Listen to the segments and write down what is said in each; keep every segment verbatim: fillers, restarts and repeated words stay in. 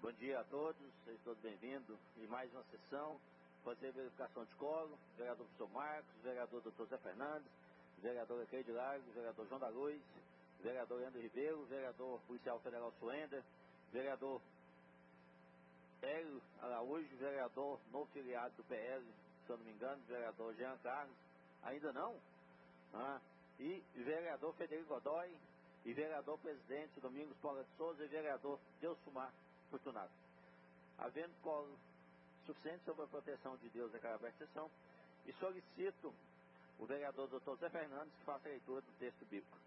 Bom dia a todos, sejam todos bem-vindos em mais uma sessão. Fazer verificação de colo, vereador professor Marcos, vereador doutor Zé Fernandes, vereador Cleide Largo, vereador João da Luz, vereador Leandro Ribeiro, vereador policial federal Suender, vereador Hélio Araújo, vereador novo filiado do P L, se eu não me engano, vereador Jean Carlos, ainda não? Ah, e vereador Federico Godoy, e vereador presidente Domingos Paula de Souza, e vereador Deusumar Fortunato. Havendo colo suficiente sobre a proteção de Deus naquela aberta sessão, e solicito o vereador doutor Zé Fernandes que faça a leitura do texto bíblico.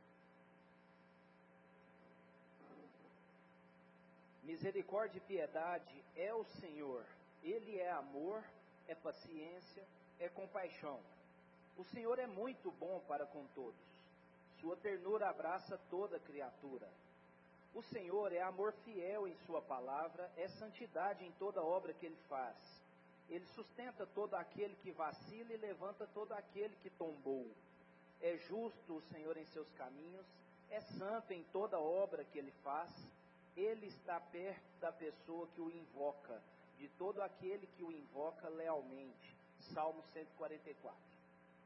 Misericórdia e piedade é o Senhor. Ele é amor, é paciência, é compaixão. O Senhor é muito bom para com todos. Sua ternura abraça toda criatura. O Senhor é amor fiel em sua palavra, é santidade em toda obra que Ele faz. Ele sustenta todo aquele que vacila e levanta todo aquele que tombou. É justo o Senhor em seus caminhos, é santo em toda obra que Ele faz. Ele está perto da pessoa que o invoca, de todo aquele que o invoca lealmente. Salmo cento e quarenta e quatro.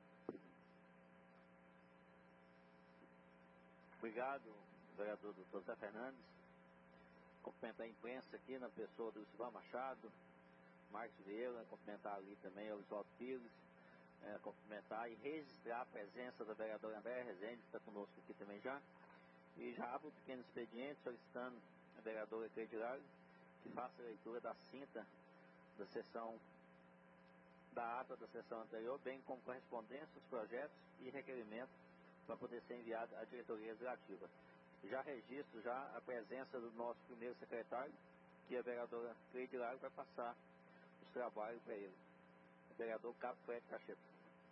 Obrigado, vereador doutor Zé Fernandes. Cumprimentar a imprensa aqui na pessoa do Silvão Machado, Marcos Vieira, cumprimentar ali também o Oswaldo Pires, é, cumprimentar e registrar a presença da vereadora Andréa Rezende, que está conosco aqui também já. E já abro um pequeno expediente solicitando a vereadora Cleide Largo que faça a leitura da cinta da sessão, da ata da sessão anterior, bem como correspondência, os projetos e requerimentos para poder ser enviado à diretoria executiva. Já registro já a presença do nosso primeiro secretário, que a vereadora Cleide Largo vai passar os trabalhos para ele. O vereador Cabo Fred Cacheta.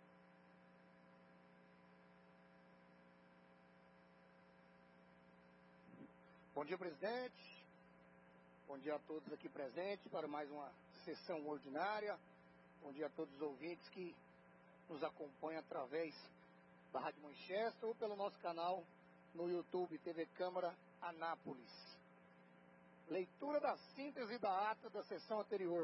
Bom dia, presidente. Bom dia a todos aqui presentes para mais uma sessão ordinária. Bom dia a todos os ouvintes que nos acompanham através da Rádio Manchester ou pelo nosso canal no YouTube, T V Câmara Anápolis. Leitura da síntese da ata da sessão anterior.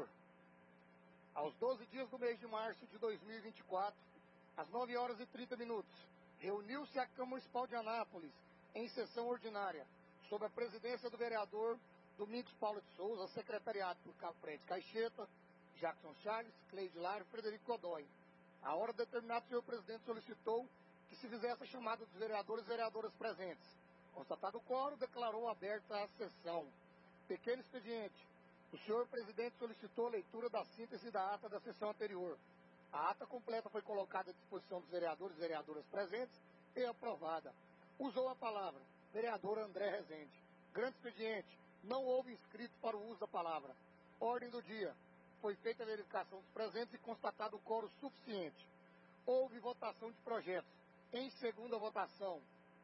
Aos doze dias do mês de março de dois mil e vinte e quatro, às nove horas e trinta minutos, reuniu-se a Câmara Municipal de Anápolis em sessão ordinária, sob a presidência do vereador Domingos Paula de Souza, secretariado por Cabo Fred Caixeta, Jackson Charles, Cleide Largo e Frederico Godoy. A hora determinada, o senhor presidente solicitou que se fizesse a chamada dos vereadores e vereadoras presentes. Constatado o quórum, declarou aberta a sessão. Pequeno expediente. O senhor presidente solicitou a leitura da síntese da ata da sessão anterior. A ata completa foi colocada à disposição dos vereadores e vereadoras presentes e aprovada. Usou a palavra vereador André Rezende. Grande expediente. Não houve inscrito para o uso da palavra. Ordem do dia. Foi feita a verificação dos presentes e constatado o quórum suficiente. Houve votação de projetos. Em segunda votação,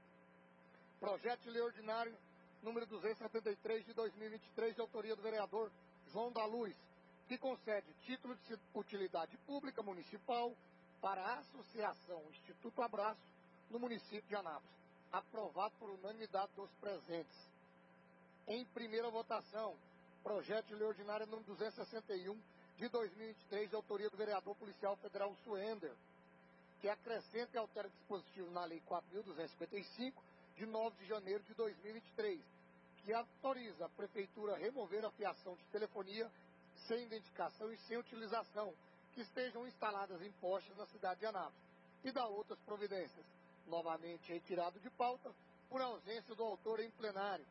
projeto de lei ordinário número duzentos e setenta e três de dois mil e vinte e três, de autoria do vereador João da Luz, que concede título de utilidade pública municipal para a Associação Instituto Abraço no município de Anápolis, aprovado por unanimidade dos presentes. Em primeira votação, projeto de lei ordinário número duzentos e sessenta e um de dois mil e vinte e três, de autoria do vereador policial federal Suender, que acrescenta e altera dispositivo na Lei quatro mil duzentos e cinquenta e cinco, de nove de janeiro de dois mil e vinte e três, que autoriza a Prefeitura a remover a fiação de telefonia sem identificação e sem utilização, que estejam instaladas em postes na cidade de Anápolis, e dá outras providências, novamente retirado de pauta, por ausência do autor em plenário.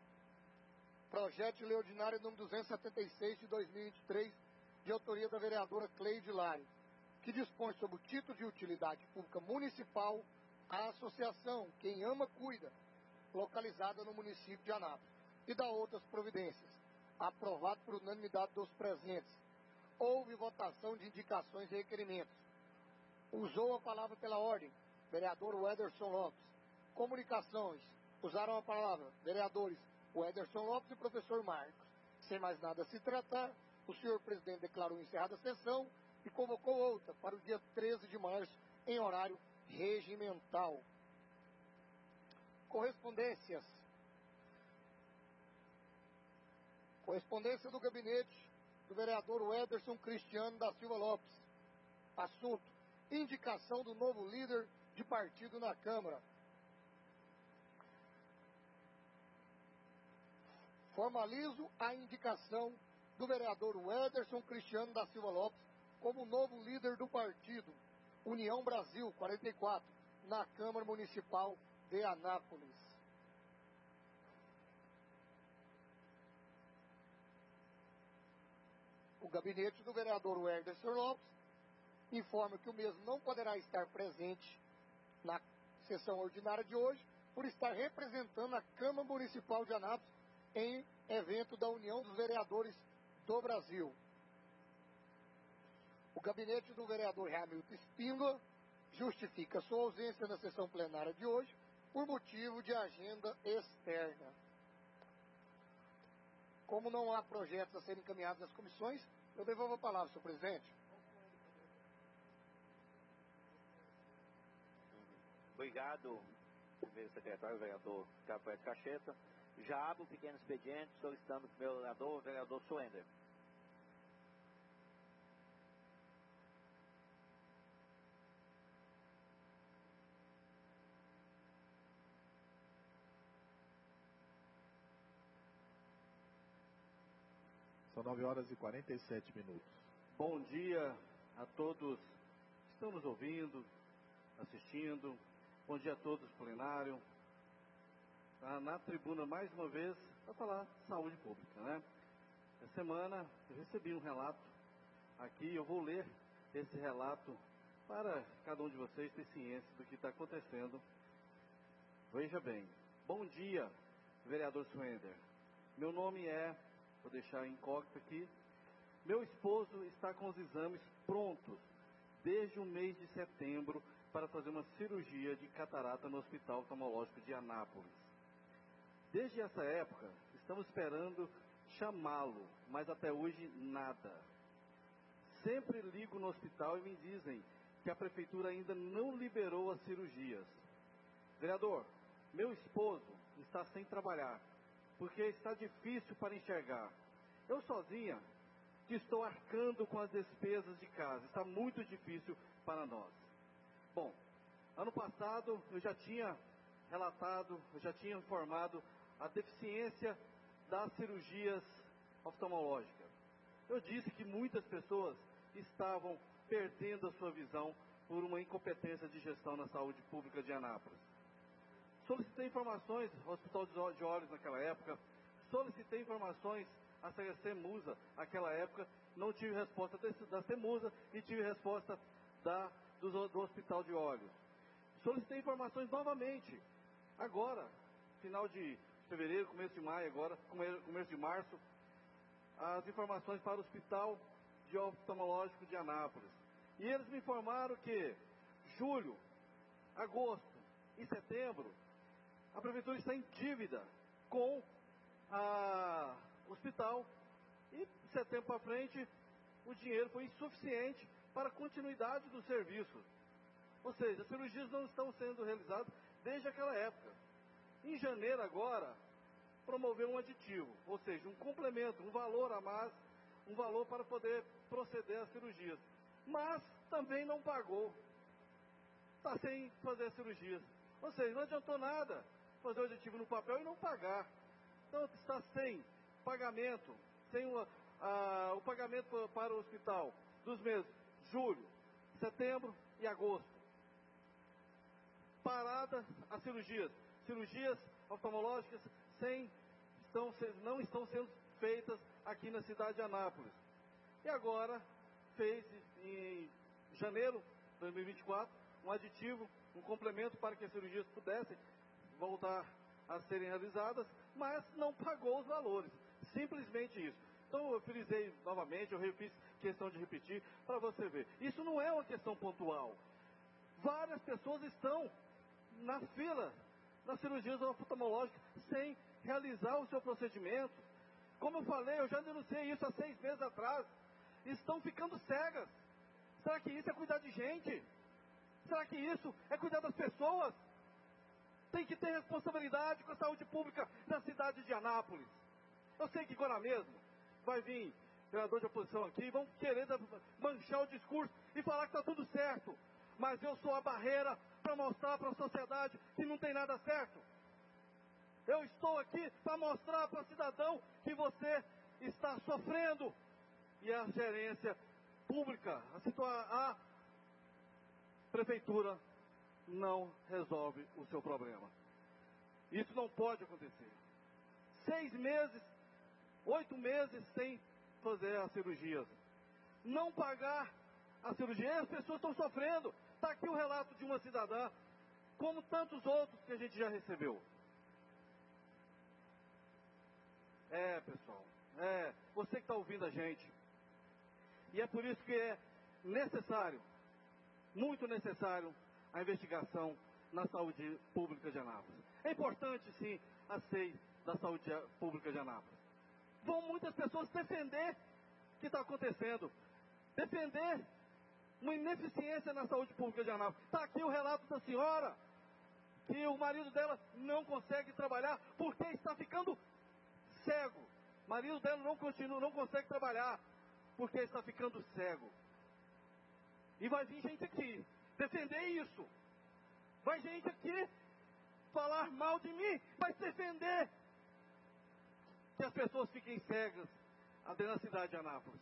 Projeto de lei ordinário número duzentos e setenta e seis de dois mil e vinte e três, de autoria da vereadora Cleide Largo, que dispõe sobre o título de utilidade pública municipal à associação Quem Ama Cuida, localizada no município de Anápolis, e dá outras providências, aprovado por unanimidade dos presentes. Houve votação de indicações e requerimentos. Usou a palavra pela ordem, vereador Wederson Lopes. Comunicações, usaram a palavra, vereadores Wederson Lopes e professor Marcos. Sem mais nada a se tratar, o senhor presidente declarou encerrada a sessão e convocou outra para o dia treze de março, em horário regimental. Correspondências. Correspondência do gabinete do vereador Wederson Cristiano da Silva Lopes. Assunto: indicação do novo líder de partido na Câmara. Formalizo a indicação do vereador Wederson Cristiano da Silva Lopes como novo líder do partido União Brasil quarenta e quatro na Câmara Municipal de Anápolis. O gabinete do vereador Wederson Lopes informa que o mesmo não poderá estar presente na sessão ordinária de hoje por estar representando a Câmara Municipal de Anápolis em evento da União dos Vereadores do Brasil. O gabinete do vereador Hamilton Espíndola justifica sua ausência na sessão plenária de hoje por motivo de agenda externa. Como não há projetos a serem encaminhados às comissões, eu devolvo a palavra, senhor presidente. Obrigado, primeiro secretário, vereador Gabriel Cacheta. Já abro o pequeno expediente solicitando para o vereador, o vereador Suender. São nove horas e quarenta e sete minutos. Bom dia a todos que estão nos ouvindo, assistindo. Bom dia a todos do plenário. Tá na tribuna mais uma vez para falar de saúde pública, né? Essa semana eu recebi um relato aqui, eu vou ler esse relato para cada um de vocês ter ciência do que está acontecendo. Veja bem. Bom dia, vereador Suender. Meu nome é, vou deixar incógnito aqui, meu esposo está com os exames prontos desde o mês de setembro para fazer uma cirurgia de catarata no Hospital Oftalmológico de Anápolis. Desde essa época, estamos esperando chamá-lo, mas até hoje nada. Sempre ligo no hospital e me dizem que a prefeitura ainda não liberou as cirurgias. Vereador, meu esposo está sem trabalhar, porque está difícil para enxergar. Eu sozinha, que estou arcando com as despesas de casa, está muito difícil para nós. Bom, ano passado eu já tinha relatado, eu já tinha informado a deficiência das cirurgias oftalmológicas. Eu disse que muitas pessoas estavam perdendo a sua visão por uma incompetência de gestão na saúde pública de Anápolis. Solicitei informações ao Hospital de Olhos naquela época, solicitei informações à CEMUSA naquela época, não tive resposta da CEMUSA e tive resposta da, do, do Hospital de Olhos. Solicitei informações novamente, agora, final de fevereiro, começo de maio, agora, começo de março, as informações para o Hospital de Oftalmológico de Anápolis. E eles me informaram que julho, agosto e setembro, a prefeitura está em dívida com a hospital e de setembro para frente o dinheiro foi insuficiente para a continuidade do serviço. Ou seja, as cirurgias não estão sendo realizadas desde aquela época. Em janeiro agora, promoveu um aditivo, ou seja, um complemento, um valor a mais, um valor para poder proceder às cirurgias. Mas também não pagou. Está sem fazer as cirurgias. Ou seja, não adiantou nada fazer o aditivo no papel e não pagar. Então está sem pagamento, sem o, a, o pagamento para o hospital dos meses julho, setembro e agosto. Parada as cirurgias. Cirurgias oftalmológicas sem, estão, não estão sendo feitas aqui na cidade de Anápolis. E agora fez em janeiro de dois mil e vinte e quatro um aditivo, um complemento para que as cirurgias pudessem voltar a serem realizadas, mas não pagou os valores. Simplesmente isso. Então eu frisei novamente, eu fiz questão de repetir para você ver. Isso não é uma questão pontual. Várias pessoas estão na fila das cirurgias oftalmológicas sem realizar o seu procedimento. Como eu falei, eu já denunciei isso há seis meses atrás. Estão ficando cegas. Será que isso é cuidar de gente? Será que isso é cuidar das pessoas? Tem que ter responsabilidade com a saúde pública na cidade de Anápolis. Eu sei que agora mesmo vai vir vereador de oposição aqui, vão querer manchar o discurso e falar que está tudo certo. Mas eu sou a barreira para mostrar para a sociedade que não tem nada certo. Eu estou aqui para mostrar para o cidadão que você está sofrendo. E a gerência pública, a, situa a prefeitura não resolve o seu problema. Isso não pode acontecer. Seis meses, oito meses sem fazer as cirurgias. Não pagar a cirurgia, as pessoas estão sofrendo. Está aqui o relato de uma cidadã, como tantos outros que a gente já recebeu. É, pessoal, é, você que está ouvindo a gente. E é por isso que é necessário, muito necessário, a investigação na saúde pública de Anápolis. É importante, sim, a S E I da saúde pública de Anápolis. Vão muitas pessoas defender o que está acontecendo, defender uma ineficiência na saúde pública de Anápolis. Está aqui o relato da senhora, que o marido dela não consegue trabalhar porque está ficando cego. O marido dela não continua, não consegue trabalhar porque está ficando cego. E vai vir gente aqui defender isso. Vai gente aqui falar mal de mim, vai defender que as pessoas fiquem cegas até na cidade de Anápolis.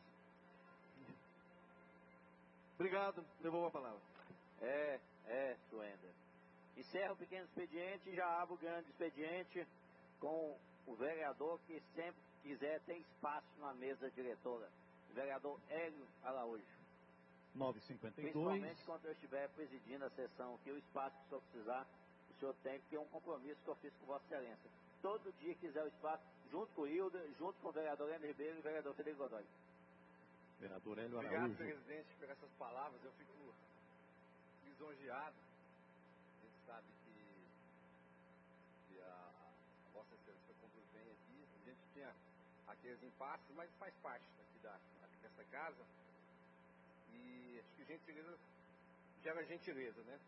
Obrigado, devolvo a palavra. É, é, Suender. Encerra o pequeno expediente e já abre o grande expediente com o vereador que sempre quiser ter espaço na mesa diretora. O vereador Hélio Araújo. nove e cinquenta e dois. Principalmente quando eu estiver presidindo a sessão aqui, o espaço que o senhor precisar, o senhor tem, porque é um compromisso que eu fiz com Vossa Excelência. Todo dia quiser o espaço, junto com o Hilda, junto com o vereador Hélio Ribeiro e o vereador Federico Godoy. Vereador Hélio Araújo. Obrigado, presidente, por essas palavras. Eu fico lisonjeado. A gente sabe que, que a, a Vossa Excelência conduz bem aqui. A gente tinha aqueles impasses, mas faz parte aqui da, dessa casa. E acho que gentileza gera gentileza, né?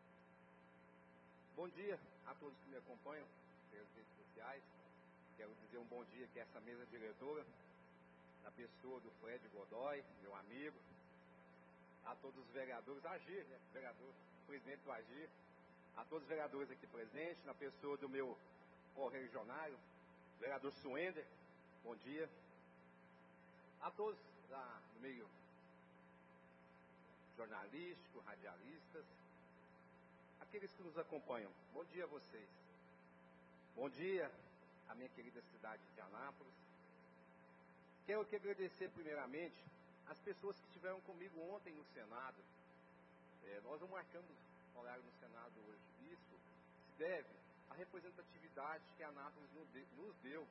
Bom dia a todos que me acompanham pelas redes sociais. Quero dizer um bom dia aqui a essa mesa diretora, na pessoa do Fred Godoy, meu amigo, a todos os vereadores, Agir, né? Vereador, presidente do Agir, a todos os vereadores aqui presentes, na pessoa do meu correligionário, vereador Suender, bom dia. A todos da, do meio jornalístico, radialistas, aqueles que nos acompanham, bom dia a vocês. Bom dia à minha querida cidade de Anápolis. Quero aqui agradecer primeiramente as pessoas que estiveram comigo ontem no Senado. É, nós não marcamos horário no Senado hoje. Isso se deve à representatividade que a Anápolis nos deu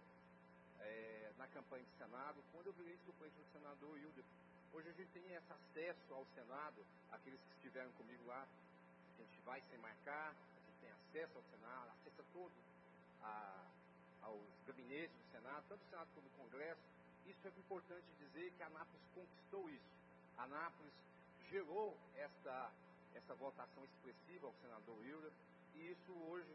é, na campanha de Senado, quando eu virei suplente do senador Hilda. Hoje a gente tem esse acesso ao Senado, aqueles que estiveram comigo lá, a gente vai sem marcar, a gente tem acesso ao Senado, acesso a todo a, aos gabinetes do Senado, tanto do Senado como do Congresso. Isso é importante dizer que a Anápolis conquistou isso. A Anápolis gerou essa, essa votação expressiva ao senador Hilda, e isso hoje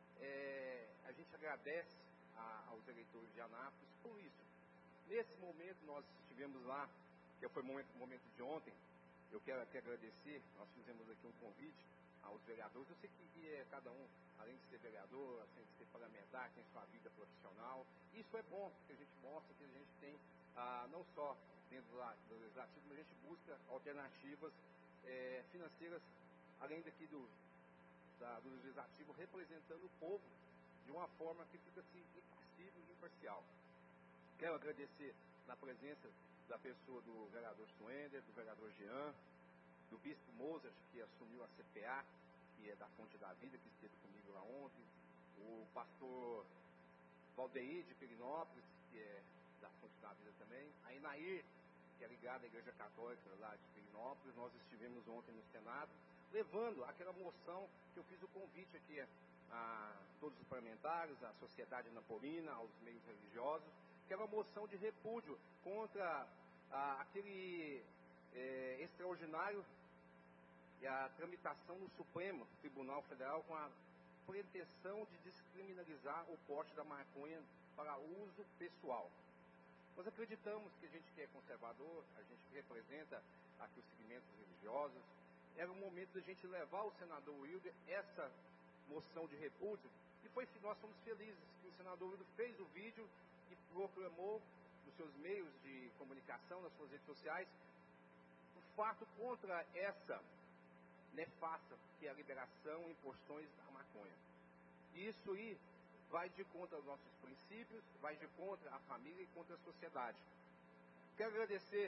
é, a gente agradece a, aos eleitores de Anápolis por isso. Nesse momento nós estivemos lá, que foi o momento, momento de ontem, eu quero aqui agradecer, nós fizemos aqui um convite aos vereadores. Eu sei que é, cada um, além de ser vereador, além de ser parlamentar, tem sua vida profissional. Isso é bom, porque a gente mostra que a gente tem, ah, não só dentro do, do legislativo, mas a gente busca alternativas é, financeiras, além daqui do, da, do legislativo, representando o povo de uma forma que fica assim, impassível e imparcial. Quero agradecer na presença da pessoa do vereador Suender, do vereador Jean, do bispo Mozart, que assumiu a C P A, que é da Fonte da Vida, que esteve comigo lá ontem, o pastor Valdeir de Pirinópolis, que é da Fonte da Vida também, a Inair, que é ligada à Igreja Católica lá de Pirinópolis. Nós estivemos ontem no Senado, levando aquela moção que eu fiz o convite aqui a todos os parlamentares, à sociedade napolina, aos meios religiosos, que era uma moção de repúdio contra ah, aquele é, extraordinário e a tramitação no Supremo Tribunal Federal com a pretensão de descriminalizar o porte da maconha para uso pessoal. Nós acreditamos que a gente que é conservador, a gente que representa aqui os segmentos religiosos, era o momento da gente levar ao senador Wilder essa moção de repúdio, e foi, nós fomos felizes que o senador Wilder fez o vídeo e proclamou nos seus meios de comunicação, nas suas redes sociais, o fato contra essa nefasta, que é a liberação em porções da maconha. E isso aí vai de contra aos nossos princípios, vai de contra a família e contra a sociedade. Quero agradecer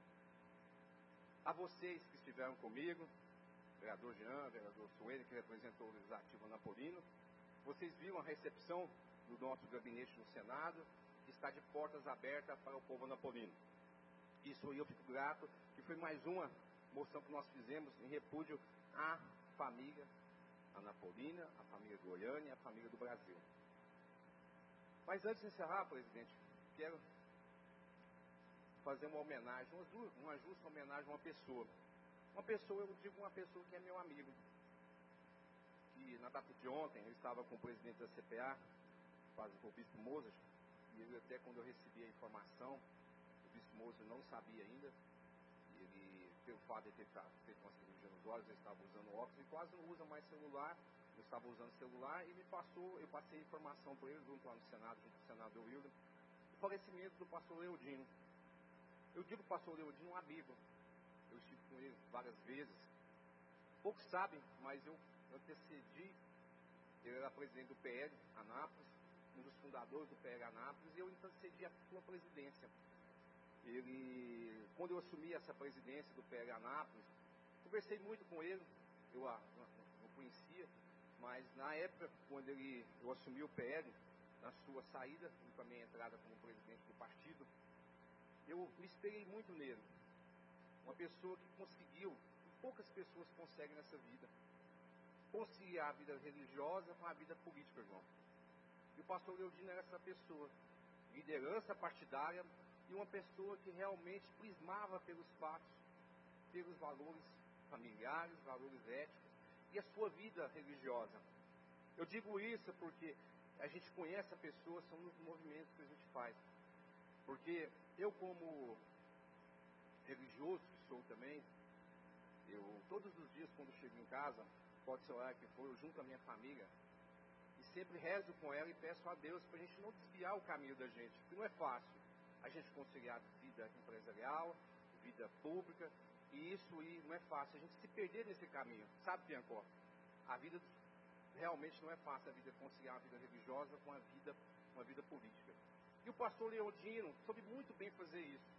a vocês que estiveram comigo, vereador Jean, vereador Suene, que representou o Legislativo Anapolino. Vocês viram a recepção do nosso gabinete no Senado, que está de portas abertas para o povo anapolino. Isso aí eu fico grato, que foi mais uma moção que nós fizemos em repúdio à família anapolina, à família goiana e à família do Brasil. Mas antes de encerrar, presidente, quero fazer uma homenagem, uma justa homenagem a uma pessoa. Uma pessoa, eu digo uma pessoa que é meu amigo. Que na data de ontem, eu estava com o presidente da C P A, o bispo Mozart, e ele, até quando eu recebi a informação, o bispo Mozart não sabia ainda, ele, pelo fato de ter feito uma cirurgia nos olhos, ele estava usando óculos e quase não usa mais celular, eu estava usando celular, e me passou, eu passei a informação para ele, junto lá no Senado, junto com o senador Wilder, o falecimento do pastor Leodino. Eu digo pastor Leodino um amigo, eu estive com ele várias vezes, poucos sabem, mas eu antecedi, ele era presidente do P L Anápolis, um dos fundadores do P L Anápolis, e eu antecedi a sua presidência. Ele, quando eu assumi essa presidência do P L Anápolis, conversei muito com ele, eu não conhecia, mas na época, quando ele, eu assumi o P L, na sua saída, e para a minha entrada como presidente do partido, eu me espelhei muito nele. Uma pessoa que conseguiu, que poucas pessoas conseguem nessa vida, conciliar a vida religiosa com a vida política, João. E o pastor Leodino era essa pessoa, liderança partidária, e uma pessoa que realmente prismava pelos fatos, pelos valores familiares, valores éticos, e a sua vida religiosa. Eu digo isso porque a gente conhece a pessoa, são os movimentos que a gente faz. Porque eu, como religioso que sou também, eu todos os dias quando chego em casa, pode ser o horário que for, eu junto a minha família, e sempre rezo com ela e peço a Deus para a gente não desviar o caminho da gente, porque não é fácil a gente conciliar vida empresarial, vida pública, e isso aí não é fácil, a gente se perder nesse caminho, sabe, Biancó? A vida realmente não é fácil, a vida conciliar a vida religiosa com a vida, com a vida política. E o pastor Leodino soube muito bem fazer isso.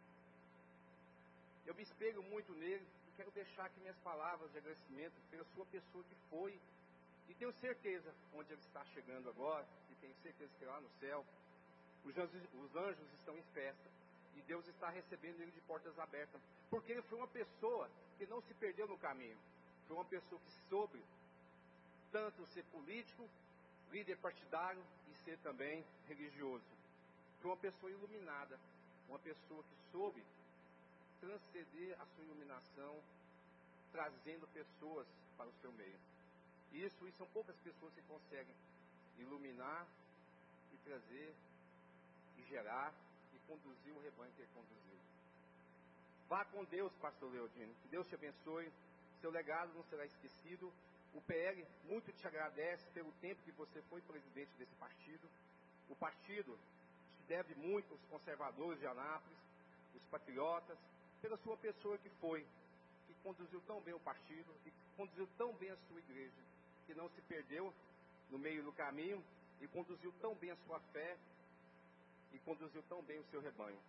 Eu me espelho muito nele e quero deixar aqui minhas palavras de agradecimento pela sua pessoa que foi, e tenho certeza onde ele está chegando agora, e tenho certeza que lá no céu os anjos, os anjos estão em festa e Deus está recebendo ele de portas abertas, porque ele foi uma pessoa que não se perdeu no caminho, foi uma pessoa que soube tanto ser político, líder partidário e ser também religioso. Foi uma pessoa iluminada, uma pessoa que soube transcender a sua iluminação, trazendo pessoas para o seu meio. E isso, e são poucas pessoas que conseguem iluminar e trazer e gerar e conduzir o rebanho que ele conduziu. Vá com Deus, pastor Leodino, que Deus te abençoe, seu legado não será esquecido. O P L muito te agradece pelo tempo que você foi presidente desse partido. O partido te deve muito aos conservadores de Anápolis, os patriotas, pela sua pessoa que foi, que conduziu tão bem o partido e que conduziu tão bem a sua igreja, que não se perdeu no meio do caminho e conduziu tão bem a sua fé e conduziu tão bem o seu rebanho.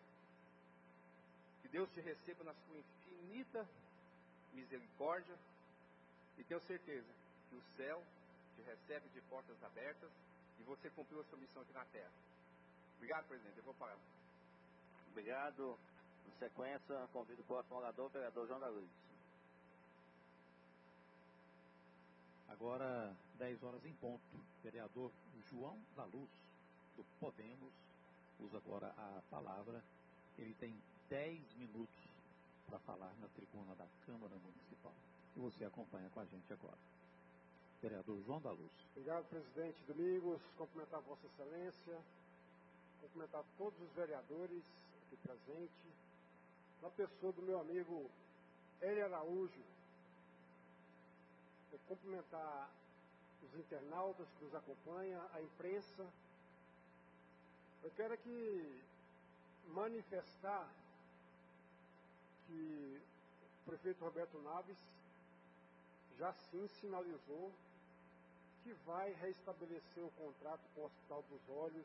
Que Deus te receba na sua infinita misericórdia e tenho certeza que o céu te recebe de portas abertas e você cumpriu a sua missão aqui na terra. Obrigado, presidente. Eu vou parar. Obrigado. Na sequência, convido o próximo orador, o vereador João da Luz. Agora, dez horas em ponto. Vereador João da Luz, do Podemos, usa agora a palavra. Ele tem dez minutos para falar na tribuna da Câmara Municipal. E você acompanha com a gente agora. Vereador João da Luz. Obrigado, presidente Domingos. Cumprimentar Vossa Excelência, cumprimentar todos os vereadores aqui presente, na pessoa do meu amigo Hélio Araújo. Eu cumprimentar os internautas que nos acompanham, a imprensa. Eu quero aqui manifestar que o prefeito Roberto Naves já sim sinalizou que vai restabelecer o contrato com o Hospital dos Olhos,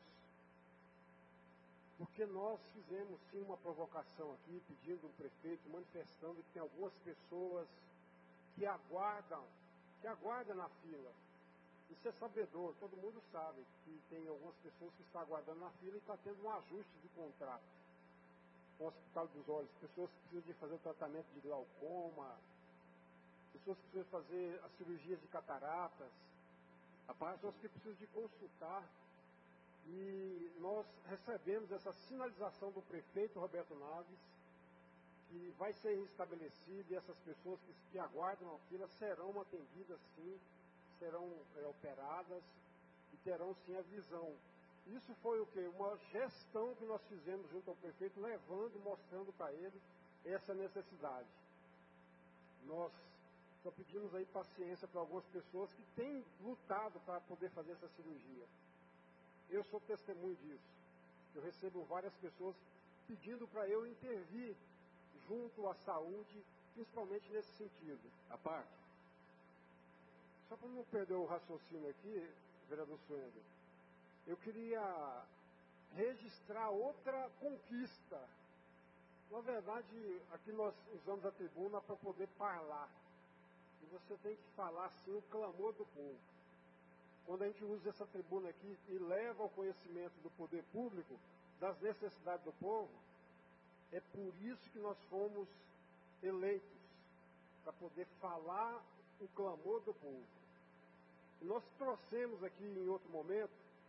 porque nós fizemos sim uma provocação aqui, pedindo ao prefeito, manifestando que tem algumas pessoas que aguardam, que aguardam na fila. Isso é sabedor, todo mundo sabe que tem algumas pessoas que estão aguardando na fila e está tendo um ajuste de contrato com o Hospital dos Olhos. Pessoas que precisam de fazer o tratamento de glaucoma, pessoas que precisam fazer as cirurgias de cataratas, pessoas que precisam de consultar. E nós recebemos essa sinalização do prefeito Roberto Naves, que vai ser restabelecido e essas pessoas que, que aguardam a fila serão atendidas sim, serão é, operadas e terão sim a visão. Isso foi o quê? Uma gestão que nós fizemos junto ao prefeito, levando, mostrando para ele essa necessidade. Nós só pedimos aí paciência para algumas pessoas que têm lutado para poder fazer essa cirurgia. Eu sou testemunho disso. Eu recebo várias pessoas pedindo para eu intervir junto à saúde, principalmente nesse sentido. A parte. Só para não perder o raciocínio aqui, vereador Suendo, eu queria registrar outra conquista. Na verdade, aqui nós usamos a tribuna para poder falar. E você tem que falar, sim, o clamor do povo. Quando a gente usa essa tribuna aqui e leva ao conhecimento do poder público das necessidades do povo, é por isso que nós fomos eleitos, para poder falar o clamor do povo. E nós trouxemos aqui em outro momento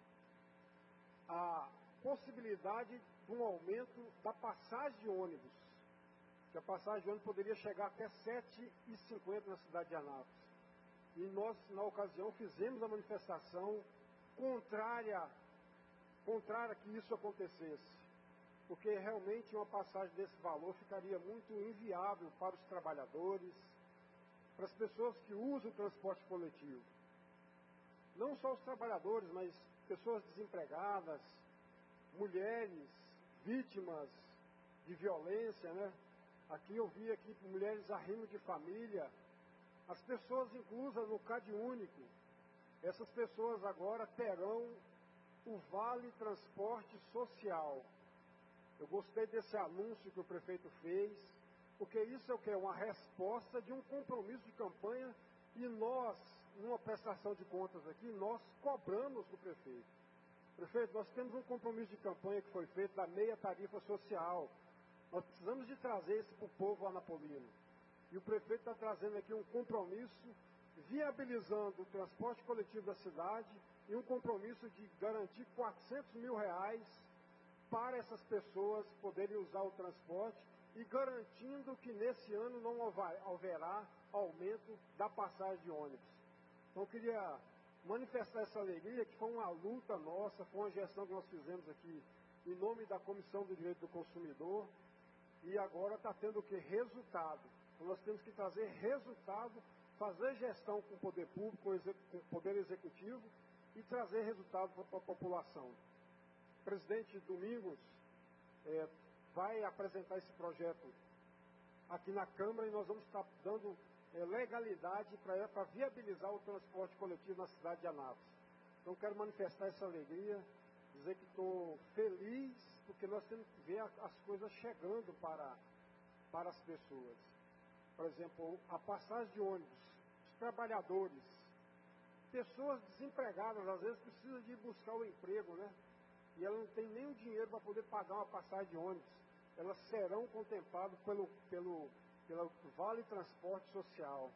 a possibilidade de um aumento da passagem de ônibus, que a passagem de ônibus poderia chegar até sete e cinquenta na cidade de Anápolis. E nós, na ocasião, fizemos a manifestação contrária, contrária a que isso acontecesse. Porque realmente uma passagem desse valor ficaria muito inviável para os trabalhadores, para as pessoas que usam o transporte coletivo. Não só os trabalhadores, mas pessoas desempregadas, mulheres, vítimas de violência, né? Aqui eu vi aqui mulheres arrimo de família, as pessoas inclusas no Cade Único. Essas pessoas agora terão o Vale Transporte Social. Eu gostei desse anúncio que o prefeito fez, porque isso é o que? Uma resposta de um compromisso de campanha, e nós, numa prestação de contas aqui, nós cobramos do prefeito. Prefeito, nós temos um compromisso de campanha que foi feito da meia tarifa social. Nós precisamos de trazer isso para o povo anapolino. E o prefeito está trazendo aqui um compromisso, viabilizando o transporte coletivo da cidade, e um compromisso de garantir quatrocentos mil reais para essas pessoas poderem usar o transporte, e garantindo que nesse ano não haverá aumento da passagem de ônibus. Então eu queria manifestar essa alegria, que foi uma luta nossa, foi uma gestão que nós fizemos aqui em nome da Comissão do Direito do Consumidor, e agora está tendo o que? Resultado. Então nós temos que trazer resultado, fazer gestão com o poder público, com o poder executivo, e trazer resultado para a população. O presidente Domingos é, vai apresentar esse projeto aqui na Câmara, e nós vamos estar dando é, legalidade para viabilizar o transporte coletivo na cidade de Anápolis. Então quero manifestar essa alegria, dizer que estou feliz, porque nós temos que ver as coisas chegando para, para as pessoas. Por exemplo, a passagem de ônibus, os trabalhadores, pessoas desempregadas, às vezes precisam de ir buscar o emprego, né? E ela não tem nem o dinheiro para poder pagar uma passagem de ônibus. Elas serão contempladas pelo, pelo, pelo Vale Transporte Social.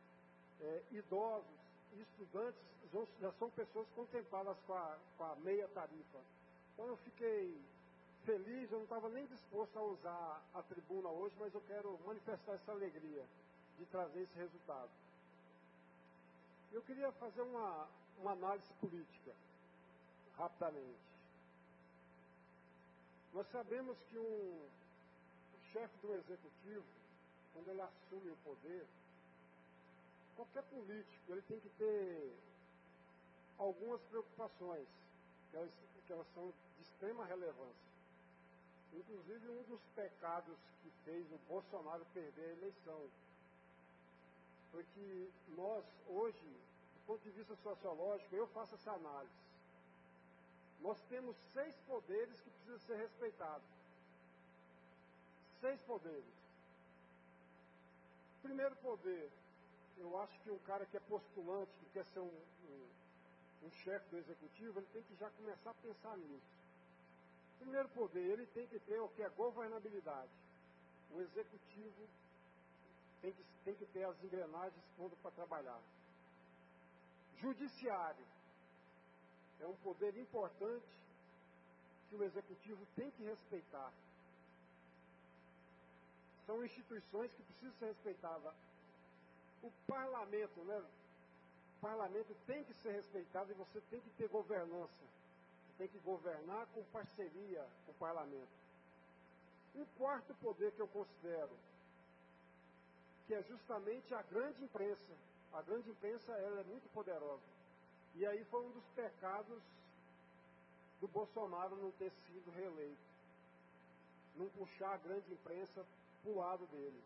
É, idosos e estudantes já são pessoas contempladas com a, com a meia tarifa. Então eu fiquei feliz, eu não estava nem disposto a usar a tribuna hoje, mas eu quero manifestar essa alegria de trazer esse resultado. Eu queria fazer uma, uma análise política, rapidamente. Nós sabemos que um, o chefe do executivo, quando ele assume o poder, qualquer político, ele tem que ter algumas preocupações, que elas, que elas são de extrema relevância. Inclusive, um dos pecados que fez o Bolsonaro perder a eleição foi que nós, hoje, do ponto de vista sociológico, eu faço essa análise. Nós temos seis poderes que precisam ser respeitados. Seis poderes. Primeiro poder, eu acho que um cara que é postulante, que quer ser um, um, um chefe do executivo, ele tem que já começar a pensar nisso. Primeiro poder, ele tem que ter o que é governabilidade. O executivo tem que, tem que ter as engrenagens todas para trabalhar. Judiciário é um poder importante que o executivo tem que respeitar. São instituições que precisam ser respeitadas. O parlamento, né? O parlamento tem que ser respeitado e você tem que ter governança. Você tem que governar com parceria com o parlamento. Um quarto poder que eu considero, que é justamente a grande imprensa. A grande imprensa, ela é muito poderosa. E aí foi um dos pecados do Bolsonaro não ter sido reeleito. Não puxar a grande imprensa para o lado dele.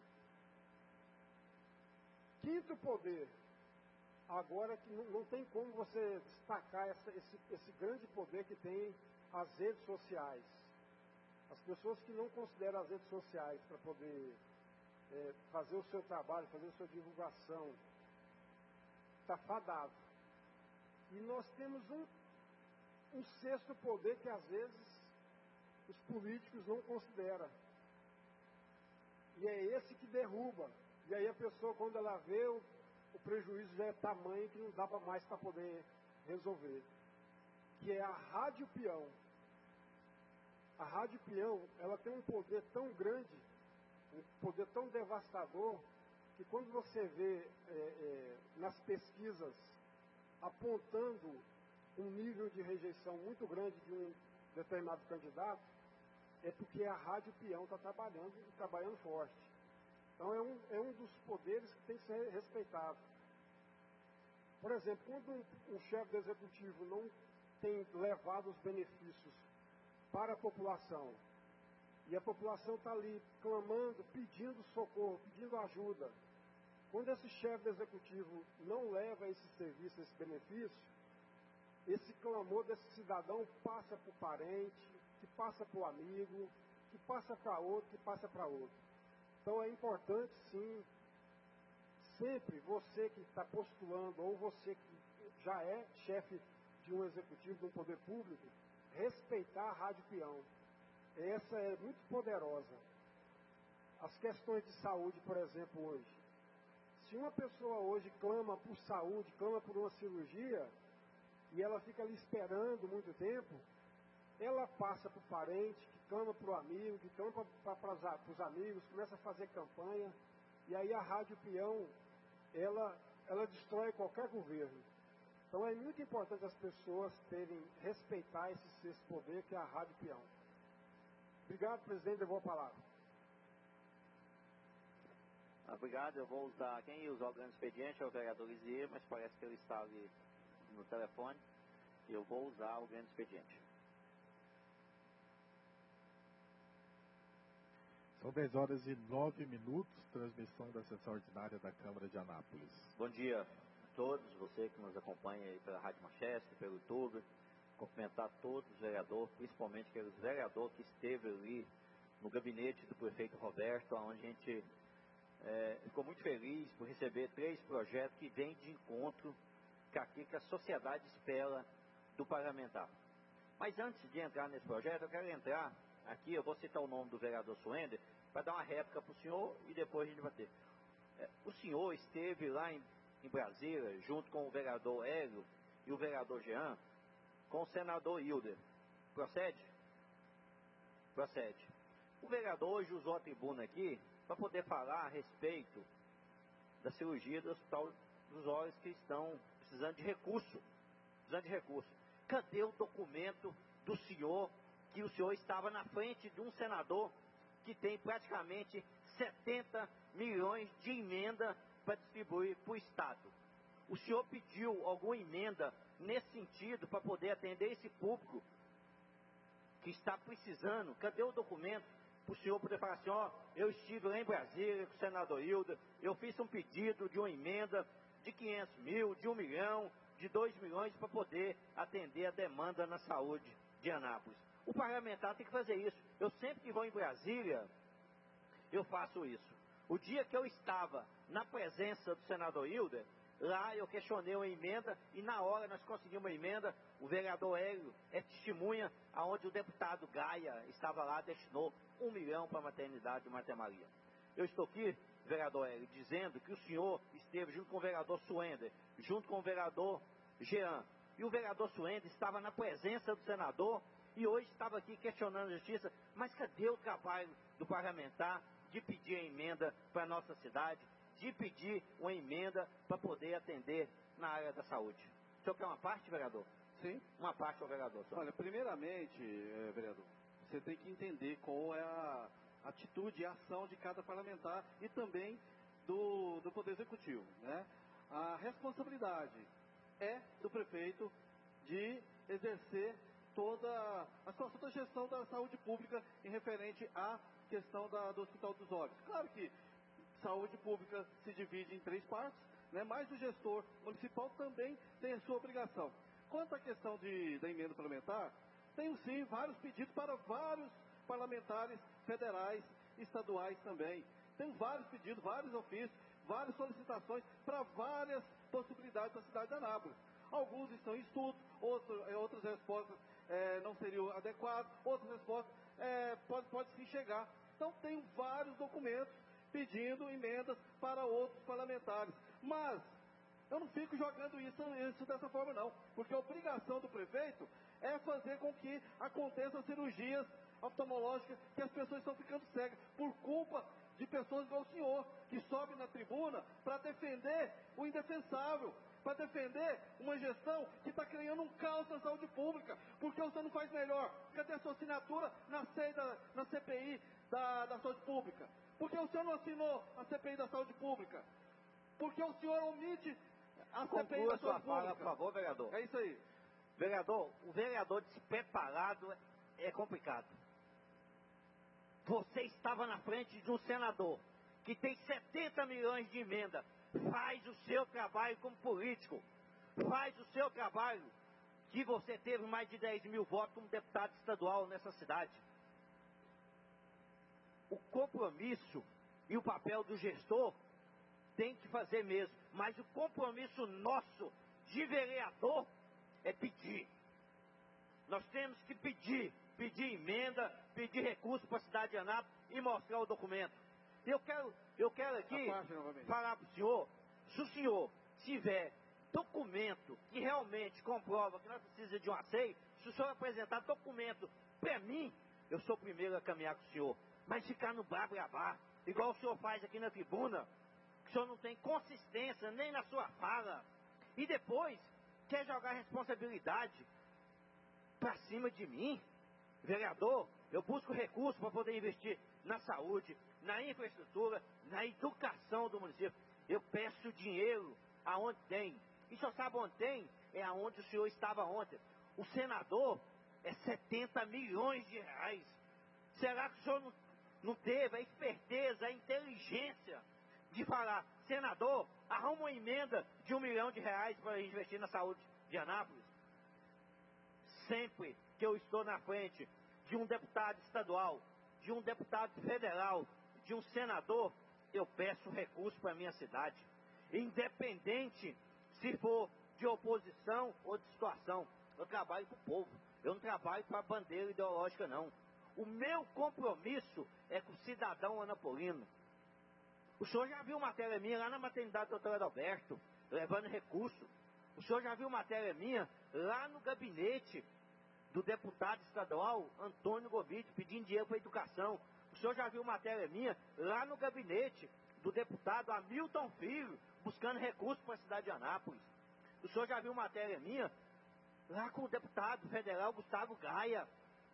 Quinto poder. Agora que não, não tem como você destacar essa, esse, esse grande poder que tem as redes sociais. As pessoas que não consideram as redes sociais para poder é, fazer o seu trabalho, fazer a sua divulgação, está fadado. E nós temos um, um sexto poder que às vezes os políticos não consideram. E é esse que derruba. E aí a pessoa, quando ela vê, o, o prejuízo já é tamanho que não dá pra mais para poder resolver. Que é a rádio peão. A rádio peão, ela tem um poder tão grande, um poder tão devastador, que quando você vê é, é, nas pesquisas apontando um nível de rejeição muito grande de um determinado candidato, é porque a rádio peão está trabalhando e trabalhando forte. Então é um, é um dos poderes que tem que ser respeitado. Por exemplo, quando um, um chefe do executivo não tem levado os benefícios para a população, e a população está ali clamando, pedindo socorro, pedindo ajuda, quando esse chefe do executivo não leva esse serviço, esse benefício, esse clamor desse cidadão passa para o parente, que passa para o amigo, que passa para outro, que passa para outro. Então é importante, sim, sempre você que está postulando, ou você que já é chefe de um executivo, de um poder público, respeitar a rádio peão. Essa é muito poderosa. As questões de saúde, por exemplo, hoje. Se uma pessoa hoje clama por saúde, clama por uma cirurgia, e ela fica ali esperando muito tempo, ela passa para o parente, que clama para o amigo, que clama para os amigos, começa a fazer campanha, e aí a rádio peão, ela, ela destrói qualquer governo. Então é muito importante as pessoas terem, respeitar esse sexto poder, que é a rádio peão. Obrigado, presidente, eu vou a palavra. Obrigado, eu vou usar, quem ia usar o grande expediente é o vereador Lisier, mas parece que ele está ali no telefone, e eu vou usar o grande expediente. São dez horas e nove minutos, transmissão da sessão ordinária da Câmara de Anápolis. Bom dia a todos, você que nos acompanha aí pela Rádio Manchester, pelo YouTube. Cumprimentar todos os vereadores, principalmente aqueles vereadores que esteve ali no gabinete do prefeito Roberto, onde a gente é, ficou muito feliz por receber três projetos que vêm de encontro com aquilo que a sociedade espera do parlamentar. Mas antes de entrar nesse projeto, eu quero entrar aqui, eu vou citar o nome do vereador Suender, para dar uma réplica para o senhor e depois a gente vai ter. É, o senhor esteve lá em, em Brasília, junto com o vereador Hélio e o vereador Jean, com o senador Hilder. Procede? Procede. O vereador hoje usou a tribuna aqui para poder falar a respeito da cirurgia do Hospital dos Olhos, que estão precisando de recurso. Precisando de recurso. Cadê o documento do senhor que o senhor estava na frente de um senador que tem praticamente setenta milhões de emenda para distribuir para o Estado. O senhor pediu alguma emenda nesse sentido para poder atender esse público que está precisando? Cadê o documento para o senhor poder falar assim, ó, eu estive lá em Brasília com o senador Hilda, eu fiz um pedido de uma emenda de quinhentos mil, de um milhão, de dois milhões para poder atender a demanda na saúde de Anápolis. O parlamentar tem que fazer isso. Eu sempre que vou em Brasília, eu faço isso. O dia que eu estava na presença do senador Hilda, lá eu questionei uma emenda e na hora nós conseguimos uma emenda. O vereador Hélio é testemunha, aonde o deputado Gaia estava lá, destinou um milhão para a maternidade de Marta Maria. Eu estou aqui, vereador Hélio, dizendo que o senhor esteve junto com o vereador Suender, junto com o vereador Jean, e o vereador Suender estava na presença do senador e hoje estava aqui questionando a justiça. Mas cadê o trabalho do parlamentar de pedir a emenda para a nossa cidade, de pedir uma emenda para poder atender na área da saúde? O senhor quer uma parte, vereador? Sim. Uma parte ao vereador. Senhor. Olha, primeiramente, eh, vereador, você tem que entender qual é a atitude e a ação de cada parlamentar e também do, do Poder Executivo, né? A responsabilidade é do prefeito de exercer toda a situação da gestão da saúde pública em referente à questão da, do Hospital dos Olhos. Claro que saúde pública se divide em três partes, né, mas o gestor municipal também tem a sua obrigação. Quanto à questão de, da emenda parlamentar, tenho sim vários pedidos para vários parlamentares federais, estaduais também. Tenho vários pedidos, vários ofícios, várias solicitações para várias possibilidades da cidade de Anápolis. Alguns estão em estudo, outros, outras respostas é, não seriam adequadas, outras respostas é, pode, pode sim chegar. Então tenho vários documentos pedindo emendas para outros parlamentares. Mas eu não fico jogando isso, isso dessa forma não, porque a obrigação do prefeito é fazer com que aconteçam cirurgias oftalmológicas, que as pessoas estão ficando cegas, por culpa de pessoas igual o senhor, que sobe na tribuna para defender o indefensável, para defender uma gestão que está criando um caos na saúde pública, porque você não faz melhor. Cadê a sua assinatura na, da, na C P I da, da saúde pública? Porque o senhor não assinou a C P I da saúde pública? Porque o senhor omite a Conclua C P I da sua saúde fala, pública? por favor, vereador. É isso aí. Vereador, o vereador despreparado é complicado. Você estava na frente de um senador que tem setenta milhões de emenda. Faz o seu trabalho como político. Faz o seu trabalho, que você teve mais de dez mil votos como deputado estadual nessa cidade. O compromisso e o papel do gestor tem que fazer mesmo. Mas o compromisso nosso de vereador é pedir. Nós temos que pedir. Pedir emenda, pedir recurso para a cidade de Anápolis e mostrar o documento. Eu quero, eu quero aqui falar para o senhor, se o senhor tiver documento que realmente comprova que nós precisamos de um asseio, se o senhor apresentar documento para mim, eu sou o primeiro a caminhar com o senhor. Mas ficar no bar gravar, igual o senhor faz aqui na tribuna, que o senhor não tem consistência nem na sua fala, e depois quer jogar responsabilidade para cima de mim. Vereador, eu busco recursos para poder investir na saúde, na infraestrutura, na educação do município. Eu peço dinheiro aonde tem. E só sabe onde tem? É aonde o senhor estava ontem. O senador é setenta milhões de reais. Será que o senhor não, não teve a esperteza, a inteligência de falar, senador, arruma uma emenda de um milhão de reais para investir na saúde de Anápolis? Sempre que eu estou na frente de um deputado estadual, de um deputado federal, de um senador, eu peço recurso para a minha cidade. Independente se for de oposição ou de situação. Eu trabalho para o povo. Eu não trabalho para a bandeira ideológica, não. O meu compromisso é com o cidadão anapolino. O senhor já viu matéria minha lá na maternidade do doutor Adalberto, levando recurso. O senhor já viu matéria minha lá no gabinete do deputado estadual Antônio Gomide, pedindo dinheiro para a educação. O senhor já viu matéria minha lá no gabinete do deputado Hamilton Filho, buscando recursos para a cidade de Anápolis. O senhor já viu matéria minha lá com o deputado federal Gustavo Gaia,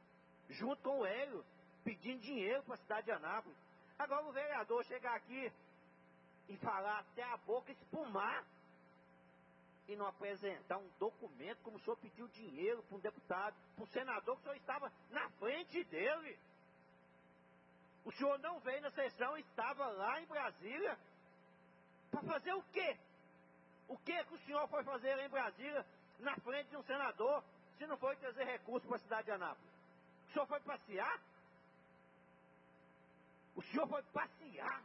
junto com o Hélio, pedindo dinheiro para a cidade de Anápolis. Agora o vereador chegar aqui e falar até a boca espumar e não apresentar um documento como o senhor pediu dinheiro para um deputado, para um senador, que o senhor estava na frente dele. O senhor não veio na sessão, estava lá em Brasília para fazer o quê? O que que o senhor foi fazer em Brasília na frente de um senador, se não foi trazer recursos para a cidade de Anápolis? O senhor foi passear? O senhor foi passear?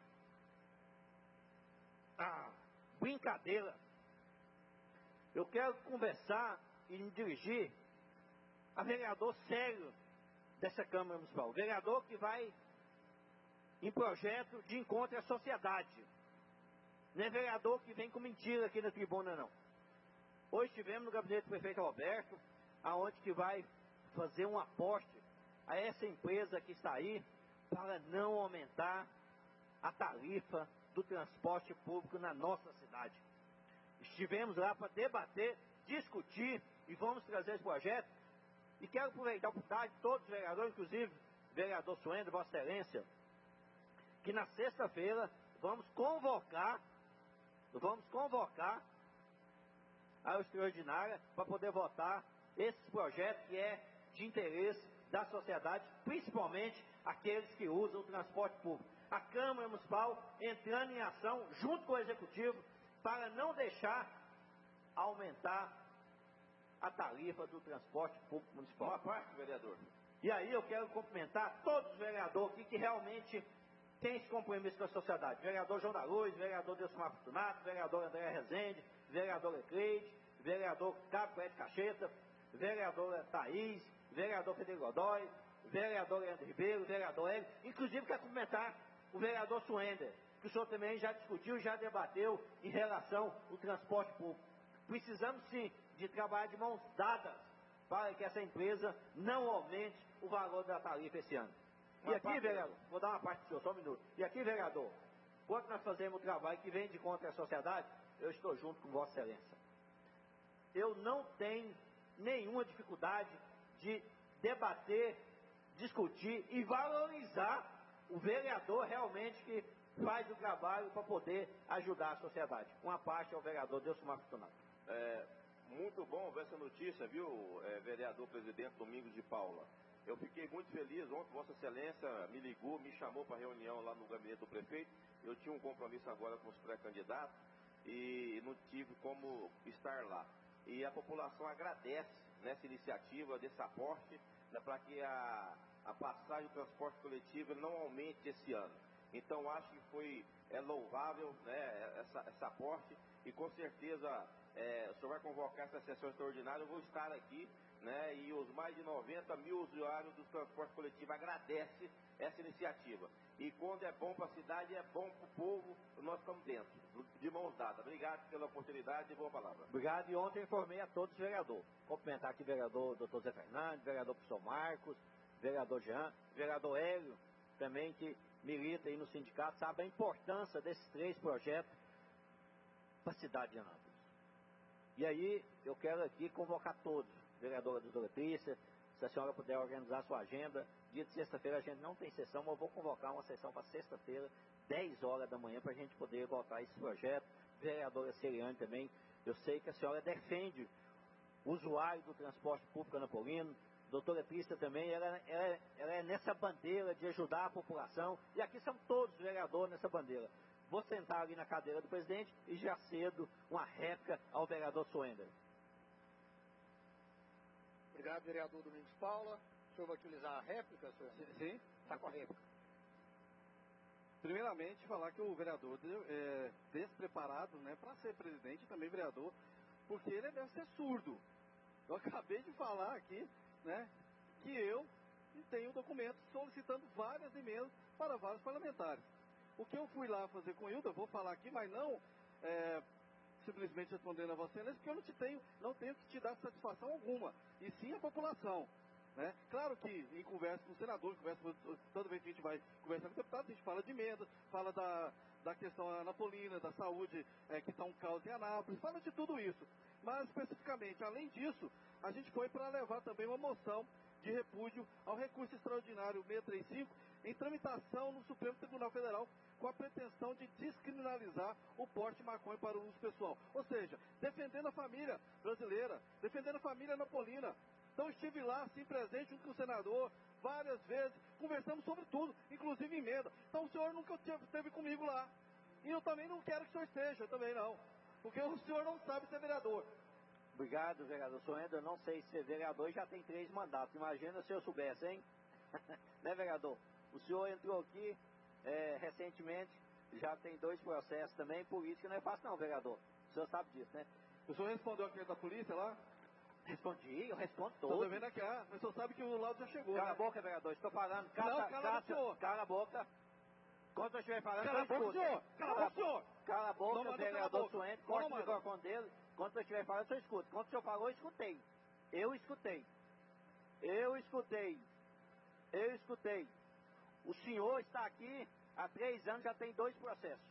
Ah, brincadeira. Eu quero conversar e me dirigir a vereador sério dessa Câmara Municipal. Vereador que vai em projeto de encontro à sociedade. Não é vereador que vem com mentira aqui na tribuna, não. Hoje estivemos no gabinete do prefeito Roberto, aonde que vai fazer um aporte a essa empresa que está aí para não aumentar a tarifa do transporte público na nossa cidade. Estivemos lá para debater, discutir e vamos trazer esse projeto. E quero aproveitar a oportunidade de todos os vereadores, inclusive o vereador Suendo, Vossa Excelência, que na sexta-feira vamos convocar, vamos convocar a extraordinária para poder votar esse projeto que é de interesse da sociedade, principalmente aqueles que usam o transporte público. A Câmara Municipal entrando em ação junto com o Executivo para não deixar aumentar a tarifa do transporte público municipal. Uma parte, vereador. E aí eu quero cumprimentar todos os vereadores aqui que realmente têm esse compromisso com a sociedade. Vereador João da Luz, vereador Delcimar Fortunato, vereador André Rezende, vereador Lecleide, vereador Cabo Ed Cacheta, vereadora Thaís, vereador Federico Godoy, vereador Leandro Ribeiro, vereador Hélio, inclusive quero cumprimentar o vereador Suender, que o senhor também já discutiu, já debateu em relação ao transporte público. Precisamos sim de trabalhar de mãos dadas para que essa empresa não aumente o valor da tarifa esse ano. E Uma aqui, parte, vereador, vou dar uma parte do senhor, só um minuto. E aqui, vereador, quando nós fazemos o trabalho que vem de contra a sociedade, eu estou junto com Vossa Excelência. Eu não tenho nenhuma dificuldade de debater, discutir e valorizar o vereador realmente que faz o trabalho para poder ajudar a sociedade. Uma parte é o vereador Delcimar Fortunato. É, muito bom ver essa notícia, viu, é, vereador presidente Domingos de Paula. Eu fiquei muito feliz, ontem Vossa Excelência me ligou, me chamou para reunião lá no gabinete do prefeito. Eu tinha um compromisso agora com os pré-candidatos e não tive como estar lá. E a população agradece nessa iniciativa, desse aporte, né, para que a, a passagem do transporte coletivo não aumente esse ano. Então acho que foi é louvável, né, essa, essa aporte e com certeza é, o senhor vai convocar essa sessão extraordinária, eu vou estar aqui, né, e os mais de noventa mil usuários do transporte coletivo agradecem essa iniciativa. E quando é bom para a cidade, é bom para o povo, nós estamos dentro, de mãos dadas. Obrigado pela oportunidade e boa palavra. Obrigado, e ontem informei a todos os vereadores. Cumprimentar aqui o vereador doutor Zé Fernandes, vereador professor Marcos, vereador Jean, vereador Hélio, também que milita aí no sindicato, sabe a importância desses três projetos para a cidade de Anápolis. E aí, eu quero aqui convocar todos, vereadora doutora Trícia, se a senhora puder organizar a sua agenda. Dia de sexta-feira a gente não tem sessão, mas eu vou convocar uma sessão para sexta-feira, dez horas da manhã, para a gente poder votar esse projeto. Vereadora Seriane também, eu sei que a senhora defende o usuário do transporte público anapolino. Doutora Trícia também, ela, ela, ela é nessa bandeira de ajudar a população, e aqui são todos vereadores nessa bandeira. Vou sentar ali na cadeira do presidente e já cedo uma réplica ao vereador Suender. Obrigado, vereador Domingos Paula. O senhor vai utilizar a réplica, senhor? Sim. Está com a réplica. Primeiramente, falar que o vereador é despreparado, né, para ser presidente e também vereador, porque ele deve ser surdo. Eu acabei de falar aqui, né, que eu tenho documento solicitando várias emendas para vários parlamentares. O que eu fui lá fazer com o Hilda, vou falar aqui, mas não é, simplesmente respondendo a você, porque eu não, te tenho, não tenho que te dar satisfação alguma, e sim a população. Né? Claro que em conversa com o senador, conversa com, toda vez que a gente vai conversar com o deputado, a gente fala de emenda, fala da, da questão anapolina, da saúde, é, que está um caos em Anápolis, fala de tudo isso. Mas especificamente, além disso, a gente foi para levar também uma moção de repúdio ao recurso extraordinário seiscentos e trinta e cinco em tramitação no Supremo Tribunal Federal com a pretensão de descriminalizar o porte de maconha para o uso pessoal. Ou seja, defendendo a família brasileira, defendendo a família napolina. Então estive lá, assim, presente junto com o senador, várias vezes, conversamos sobre tudo, inclusive emenda. Então o senhor nunca esteve comigo lá. E eu também não quero que o senhor esteja, também não. Porque o senhor não sabe ser vereador. Obrigado, vereador Suendo. Eu não sei ser vereador e já tem três mandatos. Imagina se eu soubesse, hein? Né, vereador? O senhor entrou aqui é, recentemente, já tem dois processos também, política não é fácil não, vereador. O senhor sabe disso, né? O senhor respondeu aquele da polícia lá? Respondi, eu respondo Estou todos. vendo aqui, ah, mas o senhor sabe que o laudo já chegou, Cala né? a boca, vereador, estou falando. Cata, Não, cala cata, o senhor. Cala a boca. Quando eu estiver falando, Cala a eu boca, escuto. senhor. Cala a boca, senhor. Cala a boca, Não manda vereador calar a boca. Suendo, Não, corta o manda. microfone dele. Quando eu estiver falando, eu escuto. Quando o senhor falou, eu escutei. Eu escutei. Eu escutei. Eu escutei. O senhor está aqui há três anos, já tem dois processos.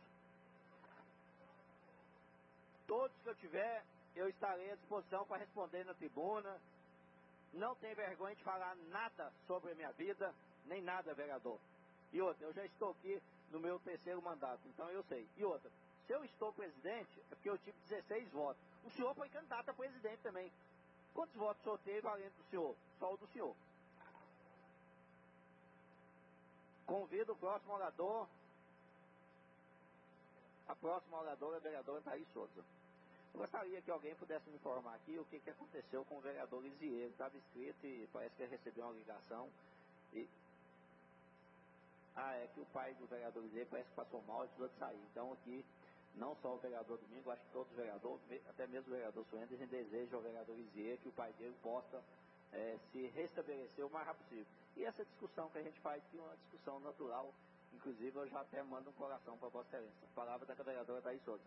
Todos que eu tiver, eu estarei à disposição para responder na tribuna. Não tem vergonha de falar nada sobre a minha vida, nem nada, vereador. E outra, eu já estou aqui no meu terceiro mandato, então eu sei. E outra, se eu estou presidente, é porque eu tive dezesseis votos. O senhor foi candidato a presidente também. Quantos votos o senhor teve além do senhor? Só o do senhor. Convido o próximo orador. A próxima oradora é a vereadora Thaís Souza. Eu gostaria que alguém pudesse me informar aqui o que, que aconteceu com o vereador Lisieiro. Estava escrito e parece que ele recebeu uma ligação. E... Ah, é que o pai do vereador Lisieiro parece que passou mal e precisou de sair. Então aqui, não só o vereador Domingo, acho que todos os vereadores, até mesmo o vereador Suendo, a gente deseja ao vereador Lisieiro que o pai dele possa é, se restabelecer o mais rápido possível. E essa discussão que a gente faz aqui é uma discussão natural. Inclusive, eu já até mando um coração para a Vossa Excelência. A palavra da vereadora Thaís Souza.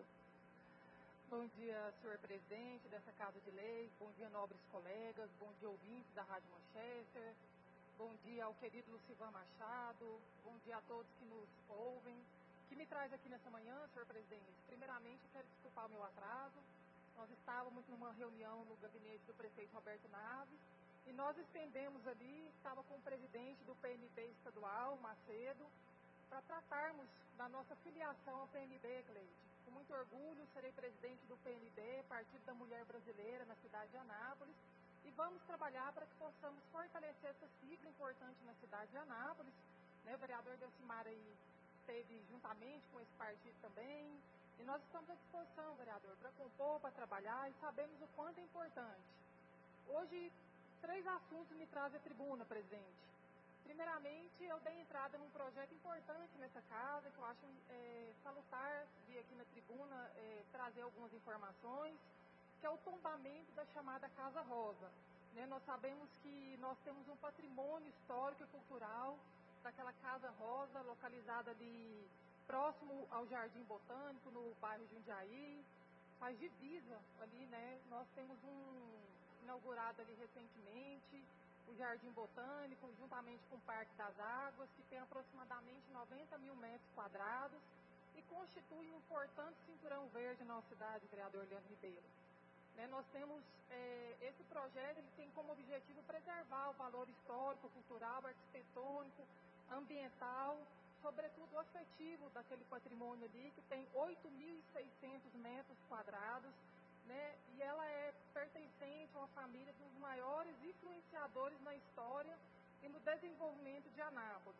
Bom dia, senhor presidente dessa Casa de Lei, bom dia, nobres colegas, bom dia, ouvintes da Rádio Manchester, bom dia ao querido Lucivan Machado, bom dia a todos que nos ouvem. O que me traz aqui nessa manhã, senhor presidente? Primeiramente, eu quero desculpar o meu atraso. Nós estávamos numa reunião no gabinete do prefeito Roberto Naves e nós estendemos ali, estava com o presidente do P M B estadual, Macedo, para tratarmos da nossa filiação ao P M B, Cleide. Com muito orgulho, serei presidente do P M B, Partido da Mulher Brasileira, na cidade de Anápolis, e vamos trabalhar para que possamos fortalecer essa sigla importante na cidade de Anápolis. Né, o vereador Delcimar aí esteve juntamente com esse partido também, e nós estamos à disposição, vereador, para compor, para trabalhar, e sabemos o quanto é importante. Hoje, três assuntos me trazem à tribuna, presidente. Primeiramente, eu dei entrada num projeto importante nessa casa, que eu acho é, salutar vir aqui na tribuna é, trazer algumas informações, que é o tombamento da chamada Casa Rosa. Né, nós sabemos que nós temos um patrimônio histórico e cultural daquela Casa Rosa, localizada ali próximo ao Jardim Botânico, no bairro Jundiaí, faz divisa ali, né? Nós temos um inaugurado ali recentemente, o Jardim Botânico, juntamente com o Parque das Águas, que tem aproximadamente noventa mil metros quadrados e constitui um importante cinturão verde na nossa cidade, vereador Leandro Ribeiro. Né, nós temos, é, esse projeto ele tem como objetivo preservar o valor histórico, cultural, arquitetônico, ambiental, sobretudo afetivo daquele patrimônio ali, que tem oito mil e seiscentos metros quadrados, né, e ela é pertencente a uma família dos maiores influenciadores na história e no desenvolvimento de Anápolis,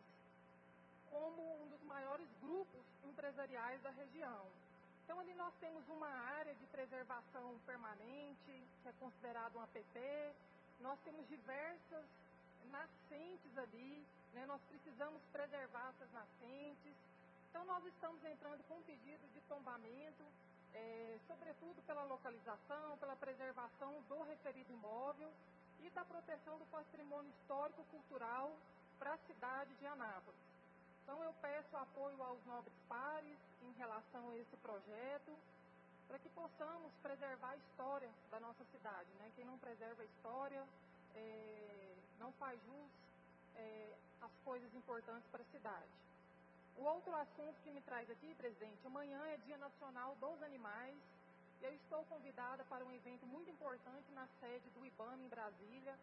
como um dos maiores grupos empresariais da região. Então, ali nós temos uma área de preservação permanente, que é considerada um A P P, nós temos diversas nascentes ali, né, nós precisamos preservar essas nascentes. Então, nós estamos entrando com um pedido de tombamento, É, sobretudo pela localização, pela preservação do referido imóvel e da proteção do patrimônio histórico-cultural para a cidade de Anápolis. Então eu peço apoio aos nobres pares em relação a esse projeto, para que possamos preservar a história da nossa cidade. Né? Quem não preserva a história é, não faz jus é, às coisas importantes para a cidade. O outro assunto que me traz aqui, presidente, amanhã é Dia Nacional dos Animais. Eu estou convidada para um evento muito importante na sede do IBAMA em Brasília,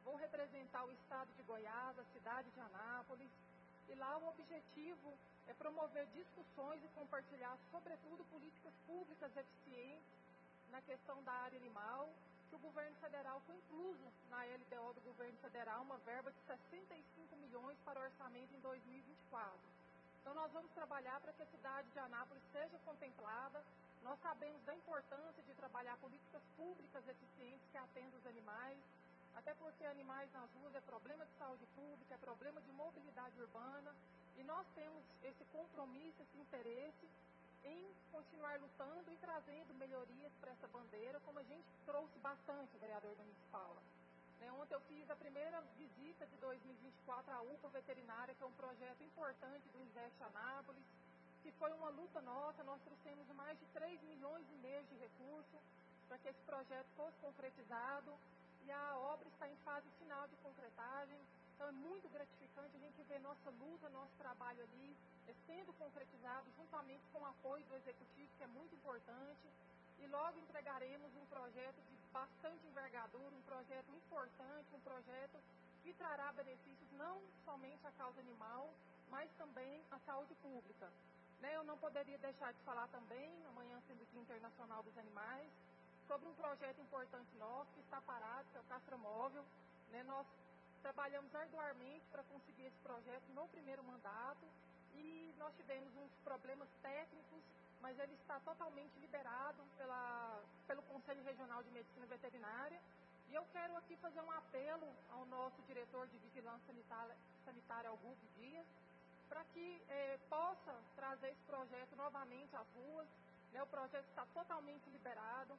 vou representar o estado de Goiás, a cidade de Anápolis, e lá o objetivo é promover discussões e compartilhar, sobretudo, políticas públicas eficientes na questão da área animal, que o governo federal foi incluso na L D O do governo federal, uma verba de sessenta e cinco milhões para o orçamento em dois mil e vinte e quatro. Então nós vamos trabalhar para que a cidade de Anápolis seja contemplada. Nós sabemos da importância de trabalhar políticas públicas eficientes que atendam os animais, até porque animais nas ruas é problema de saúde pública, é problema de mobilidade urbana, e nós temos esse compromisso, esse interesse em continuar lutando e trazendo melhorias para essa bandeira, como a gente trouxe bastante, vereador Domingos Paula. Né, ontem eu fiz a primeira visita de dois mil e vinte e quatro à U P A Veterinária, que é um projeto importante do Invest Anápolis, que foi uma luta nossa. Nós trouxemos mais de três milhões e meio de recursos para que esse projeto fosse concretizado, e a obra está em fase final de concretagem. Então é muito gratificante a gente ver nossa luta, nosso trabalho ali sendo concretizado juntamente com o apoio do Executivo, que é muito importante, e logo entregaremos um projeto de bastante envergadura, um projeto importante, um projeto que trará benefícios não somente à causa animal, mas também à saúde pública. Né, eu não poderia deixar de falar também, amanhã sendo o Dia Internacional dos Animais, sobre um projeto importante nosso que está parado, que é o Castramóvel. Né, nós trabalhamos arduamente para conseguir esse projeto no primeiro mandato e nós tivemos uns problemas técnicos, mas ele está totalmente liberado pela, pelo Conselho Regional de Medicina Veterinária. E eu quero aqui fazer um apelo ao nosso diretor de Vigilância Sanitária, Sanitária Augusto Dias, para que eh, possa trazer esse projeto novamente às ruas. Né, o projeto está totalmente liberado,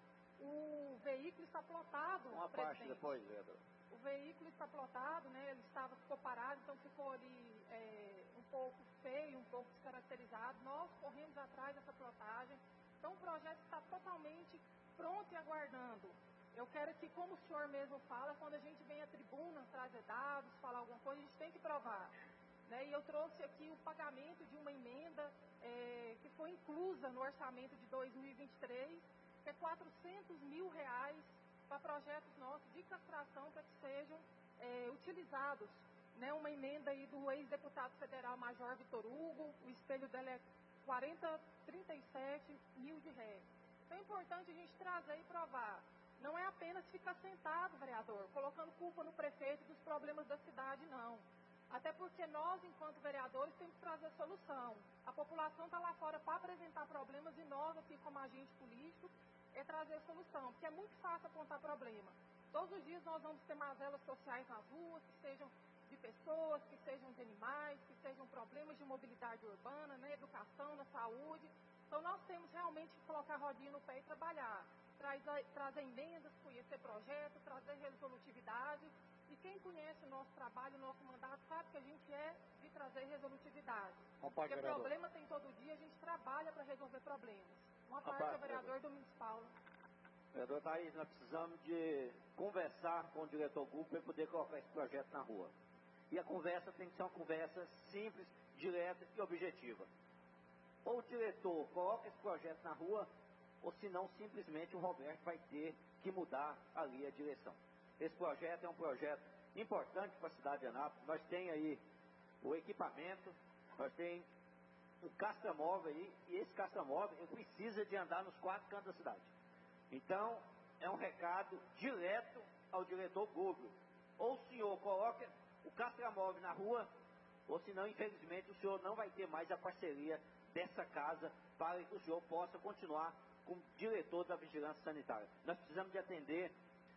o veículo está plotado. Uma parte depois, vereador. O veículo está plotado, né, ele estava, ficou parado, então ficou ali é, um pouco feio, um pouco descaracterizado. Nós corremos atrás dessa plotagem, então o projeto está totalmente pronto e aguardando. Eu quero que, como o senhor mesmo fala, quando a gente vem à tribuna trazer dados, falar alguma coisa, a gente tem que provar. Né, e eu trouxe aqui o pagamento de uma emenda é, que foi inclusa no orçamento de dois mil e vinte e três, que é quatrocentos mil reais para projetos nossos de castração para que sejam é, utilizados. Né, uma emenda aí do ex-deputado federal Major Vitor Hugo, o espelho dela é quarenta, trinta e sete mil de réis. Então é importante a gente trazer e provar. Não é apenas ficar sentado, vereador, colocando culpa no prefeito dos problemas da cidade, não. Até porque nós, enquanto vereadores, temos que trazer solução. A população está lá fora para apresentar problemas e nós, aqui como agente político, é trazer solução, porque é muito fácil apontar problema. Todos os dias nós vamos ter mazelas sociais nas ruas, que sejam de pessoas, que sejam de animais, que sejam problemas de mobilidade urbana, na educação, na saúde. Então nós temos realmente que colocar a rodinha no pé e trabalhar. Trazer, trazer emendas, conhecer projetos, trazer resolutividade. E quem conhece o nosso trabalho, o nosso mandato, sabe que a gente é de trazer resolutividade. Porque vereador, problema tem todo dia, a gente trabalha para resolver problemas. Uma parte é o vereador Domingos Paula. Vereador Thaís, nós precisamos de conversar com o diretor Gupo para poder colocar esse projeto na rua. E a conversa tem que ser uma conversa simples, direta e objetiva. Ou o diretor coloca esse projeto na rua, ou senão simplesmente o Roberto vai ter que mudar ali a direção. Esse projeto é um projeto importante para a cidade de Anápolis. Nós temos aí o equipamento, nós temos um castramóvel aí, e esse castramóvel ele precisa de andar nos quatro cantos da cidade. Então, é um recado direto ao diretor Google. Ou o senhor coloca o castramóvel na rua, ou senão, infelizmente, o senhor não vai ter mais a parceria dessa casa para que o senhor possa continuar como diretor da Vigilância Sanitária. Nós precisamos de atender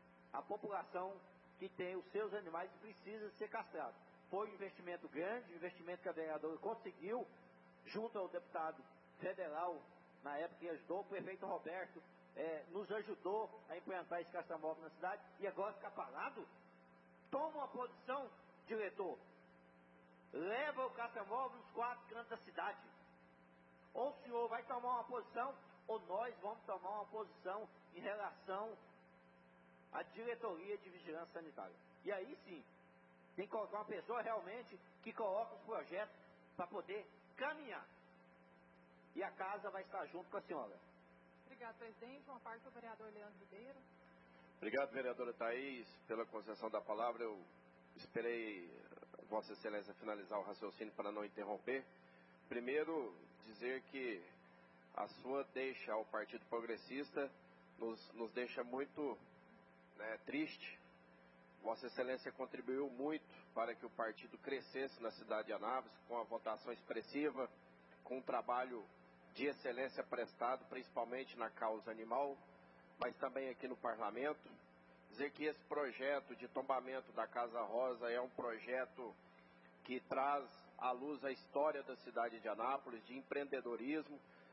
a população que tem os seus animais e precisa ser castrado. Foi um investimento grande, um investimento que a vereadora conseguiu, junto ao deputado federal, na época que ajudou, o prefeito Roberto, é, nos ajudou a implantar esse castramóvel na cidade, e agora fica parado? Toma uma posição, diretor. Leva o castramóvel nos quatro cantos da cidade. Ou o senhor vai tomar uma posição, ou nós vamos tomar uma posição em relação à diretoria de vigilância sanitária. E aí sim, tem que colocar uma pessoa realmente que coloca os projetos para poder caminhar. E a casa vai estar junto com a senhora. Obrigada, presidente. Uma parte do vereador Leandro Ribeiro. Obrigado, vereadora Thaís, pela concessão da palavra. Eu esperei Vossa Excelência finalizar o raciocínio para não interromper. Primeiro, dizer que a sua deixa ao Partido Progressista nos, nos deixa muito né, triste. Vossa Excelência contribuiu muito para que o partido crescesse na cidade de Anápolis, com a votação expressiva, com um trabalho de excelência prestado, principalmente na causa animal, mas também aqui no Parlamento. Dizer que esse projeto de tombamento da Casa Rosa é um projeto que traz à luz a história da cidade de Anápolis, de empreendedorismo.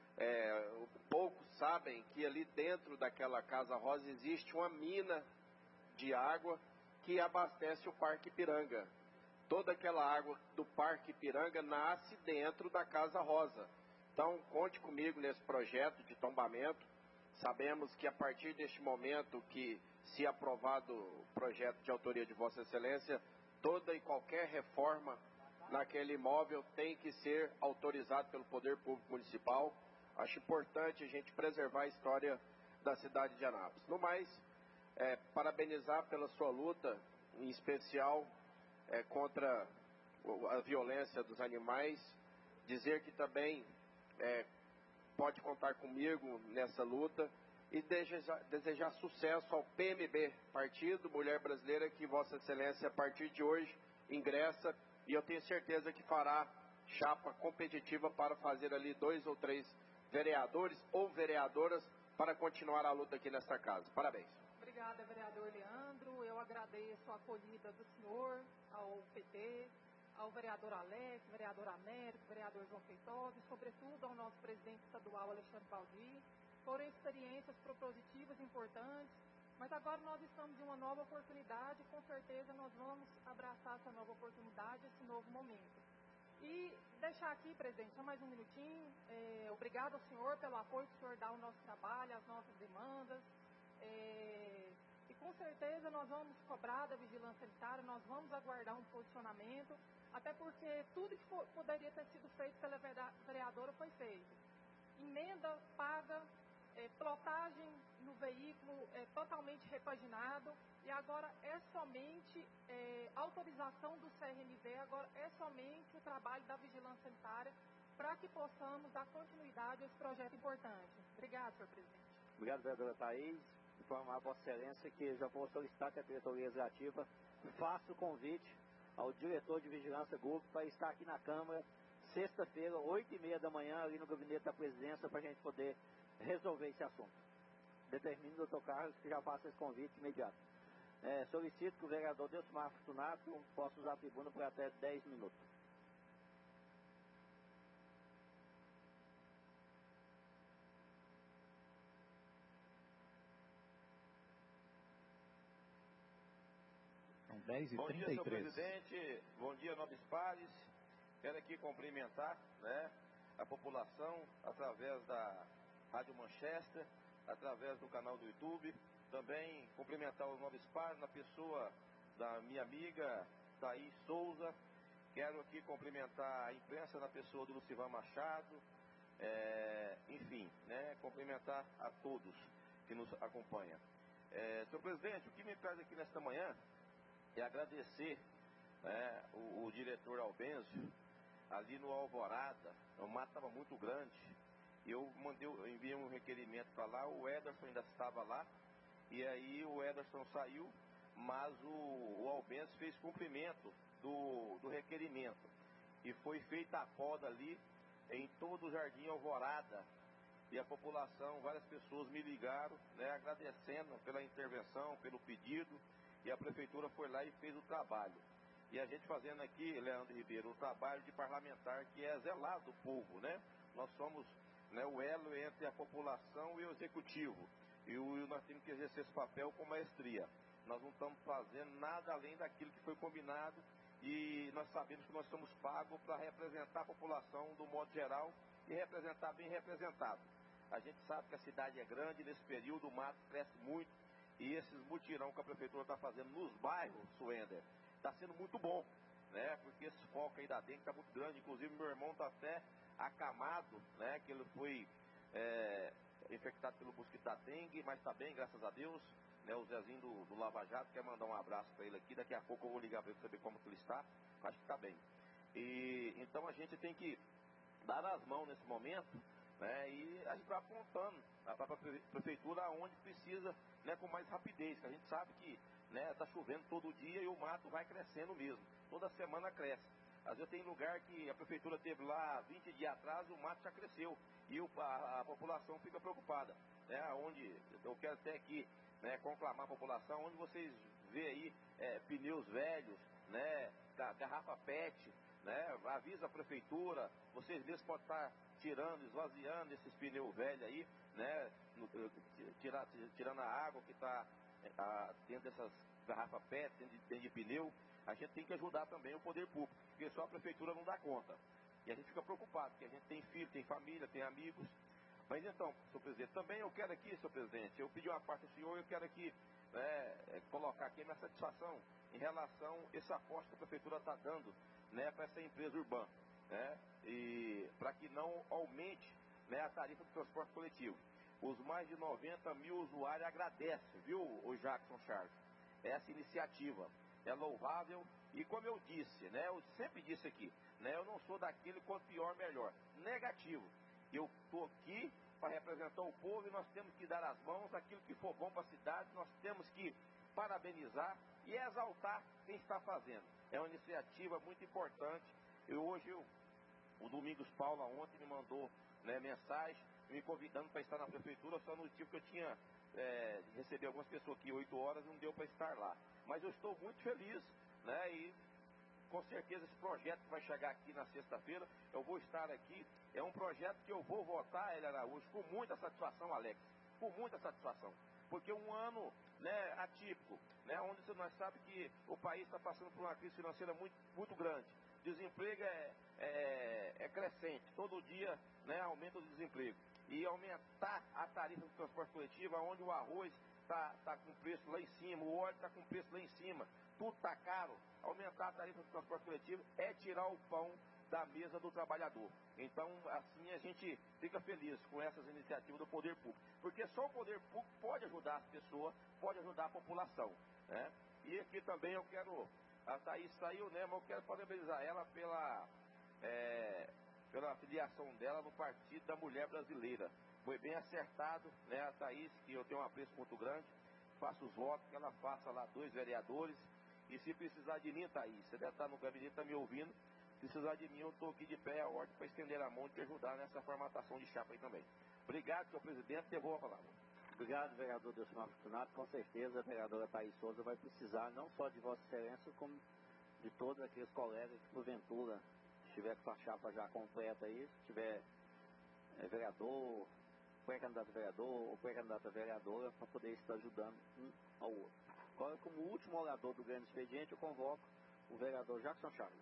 É, poucos sabem que ali dentro daquela Casa Rosa existe uma mina de água que abastece o Parque Ipiranga. Toda aquela água do Parque Ipiranga nasce dentro da Casa Rosa. Então, conte comigo nesse projeto de tombamento. Sabemos que a partir deste momento que, se aprovado o projeto de autoria de Vossa Excelência, toda e qualquer reforma naquele imóvel tem que ser autorizado pelo Poder Público Municipal. Acho importante a gente preservar a história da cidade de Anápolis. No mais, é, parabenizar pela sua luta, em especial é, contra a violência dos animais. Dizer que também é, pode contar comigo nessa luta e desejar, desejar sucesso ao P M B, Partido Mulher Brasileira, que Vossa Excelência, a partir de hoje, ingressa, e eu tenho certeza que fará chapa competitiva para fazer ali dois ou três vereadores ou vereadoras para continuar a luta aqui nesta casa. Parabéns. Obrigada, vereador Leandro. Eu agradeço a acolhida do senhor, ao P T, ao vereador Alex, vereador Américo, vereador João Feitosa e, sobretudo, ao nosso presidente estadual, Alexandre Baldi. Foram experiências propositivas importantes, mas agora nós estamos em uma nova oportunidade e, com certeza, nós vamos abraçar essa nova oportunidade, esse novo momento. E deixar aqui, presidente, só mais um minutinho. É, obrigado ao senhor pelo apoio que o senhor dá ao nosso trabalho, às nossas demandas. É, e com certeza nós vamos cobrar da vigilância sanitária, nós vamos aguardar um posicionamento, até porque tudo que for, poderia ter sido feito pela vereadora foi feito. Emenda paga, é, plotagem no veículo é, totalmente repaginado, e agora é somente é, autorização do C R M V, agora é somente o trabalho da vigilância sanitária para que possamos dar continuidade a esse projeto importante. Obrigado, senhor presidente. Obrigado, vereadora Thaís. Informar a Vossa Excelência que já vou solicitar que a diretoria executiva faça o convite ao diretor de Vigilância Pública para estar aqui na Câmara, sexta-feira, oito e meia da manhã, ali no gabinete da presidência, para a gente poder resolver esse assunto. Determino o doutor Carlos que já faça esse convite imediato. É, solicito que o vereador Delcimar Fortunato possa usar a tribuna por até dez minutos. dez e Bom dia, trinta e senhor três. presidente. Bom dia, nobres pares. Quero aqui cumprimentar né, a população através da Rádio Manchester, através do canal do YouTube. Também cumprimentar os nobres pares na pessoa da minha amiga Thaís Souza. Quero aqui cumprimentar a imprensa na pessoa do Lucivan Machado. É, enfim, né, cumprimentar a todos que nos acompanham. É, senhor presidente, o que me traz aqui nesta manhã é agradecer né, o, o diretor Albenzio, ali no Alvorada. O mato estava muito grande. Eu mandei, eu enviei um requerimento para lá, o Ederson ainda estava lá, e aí o Ederson saiu, mas o, o Albenzio fez cumprimento do, do requerimento. E foi feita a poda ali em todo o Jardim Alvorada. E a população, várias pessoas me ligaram, né, agradecendo pela intervenção, pelo pedido. E a prefeitura foi lá e fez o trabalho. E a gente fazendo aqui, Leandro Ribeiro, o trabalho de parlamentar que é zelar do povo, né? Nós somos né, o elo entre a população e o executivo. E o, nós temos que exercer esse papel com maestria. Nós não estamos fazendo nada além daquilo que foi combinado e nós sabemos que nós somos pagos para representar a população do modo geral e representar bem representado. A gente sabe que a cidade é grande, nesse período o mato cresce muito. E esses mutirão que a prefeitura está fazendo nos bairros, Suender, está sendo muito bom, né? Porque esse foco aí da dengue está muito grande. Inclusive, meu irmão está até acamado, né? Que ele foi é, infectado pelo mosquito da dengue, mas está bem, graças a Deus. Né, o Zezinho do, do Lava Jato quer mandar um abraço para ele aqui. Daqui a pouco eu vou ligar para ele saber como que ele está. Acho que está bem. E então a gente tem que dar as mãos nesse momento, né, e a gente vai apontando para a prefeitura onde precisa, né, com mais rapidez, que a gente sabe que está, né, chovendo todo dia e o mato vai crescendo mesmo. Toda semana cresce. Às vezes tem lugar que a prefeitura teve lá vinte dias atrás, o mato já cresceu e o, a, a população fica preocupada. Né, onde eu quero até aqui, né, conclamar a população, onde vocês vê aí é, pneus velhos, né, garrafa pet, né, avisa a prefeitura, vocês mesmos podem estar tirando, esvaziando esses pneus velhos aí, né, tirar, tirando a água que está dentro dessas garrafas pet, dentro de, dentro de pneu. A gente tem que ajudar também o poder público, porque só a prefeitura não dá conta. E a gente fica preocupado, porque a gente tem filho, tem família, tem amigos. Mas então, senhor presidente, também eu quero aqui, senhor presidente, eu pedi uma parte ao senhor, eu quero aqui, né, colocar aqui a minha satisfação em relação a esse aposto que a prefeitura está dando, né, para essa empresa urbana, né, e para que não aumente, né, a tarifa do transporte coletivo. Os mais de noventa mil usuários agradecem, viu, o Jackson Charles, essa iniciativa. É louvável e, como eu disse, né, eu sempre disse aqui, né, eu não sou daquele quanto pior, melhor. Negativo. Eu estou aqui para representar o povo e nós temos que dar as mãos aquilo que for bom para a cidade, nós temos que parabenizar e exaltar quem está fazendo. É uma iniciativa muito importante. E hoje, eu, o Domingos Paula ontem me mandou, né, mensagem me convidando para estar na prefeitura, só no motivo que eu tinha é, recebido algumas pessoas aqui oito horas, não deu para estar lá. Mas eu estou muito feliz, né, e com certeza esse projeto que vai chegar aqui na sexta-feira, eu vou estar aqui. É um projeto que eu vou votar, ele Araújo, com muita satisfação, Alex, com muita satisfação. Porque um ano, né, atípico, né, onde nós sabemos que o país está passando por uma crise financeira muito, muito grande. Desemprego é, é, é crescente, todo dia, né, aumenta o desemprego. E aumentar a tarifa do transporte coletivo, onde o arroz está tá com preço lá em cima, o óleo está com preço lá em cima, tudo está caro. Aumentar a tarifa do transporte coletivo é tirar o pão da mesa do trabalhador. Então, assim, a gente fica feliz com essas iniciativas do poder público, porque só o poder público pode ajudar as pessoas, pode ajudar a população, né? E aqui também eu quero, a Thaís saiu, né, mas eu quero parabenizar ela pela, é, pela filiação dela no Partido da Mulher Brasileira. Foi bem acertado, né, a Thaís, que eu tenho um apreço muito grande, faço os votos, que ela faça lá dois vereadores. E se precisar de mim, Thaís, você deve estar no gabinete, está me ouvindo, se precisar de mim, eu estou aqui de pé a ordem para estender a mão e te ajudar nessa formatação de chapa aí também. Obrigado, senhor presidente, devolvo a palavra. Obrigado, vereador Delcimar Fortunato. Com certeza a vereadora Thaís Souza vai precisar não só de Vossa Excelência, como de todos aqueles colegas que, porventura, estiver com a chapa já completa aí, se tiver é, vereador, pré-candidato a vereador ou pré-candidata a vereadora, para poder estar ajudando um ao outro. Agora, como último orador do grande expediente, eu convoco o vereador Jackson Charles.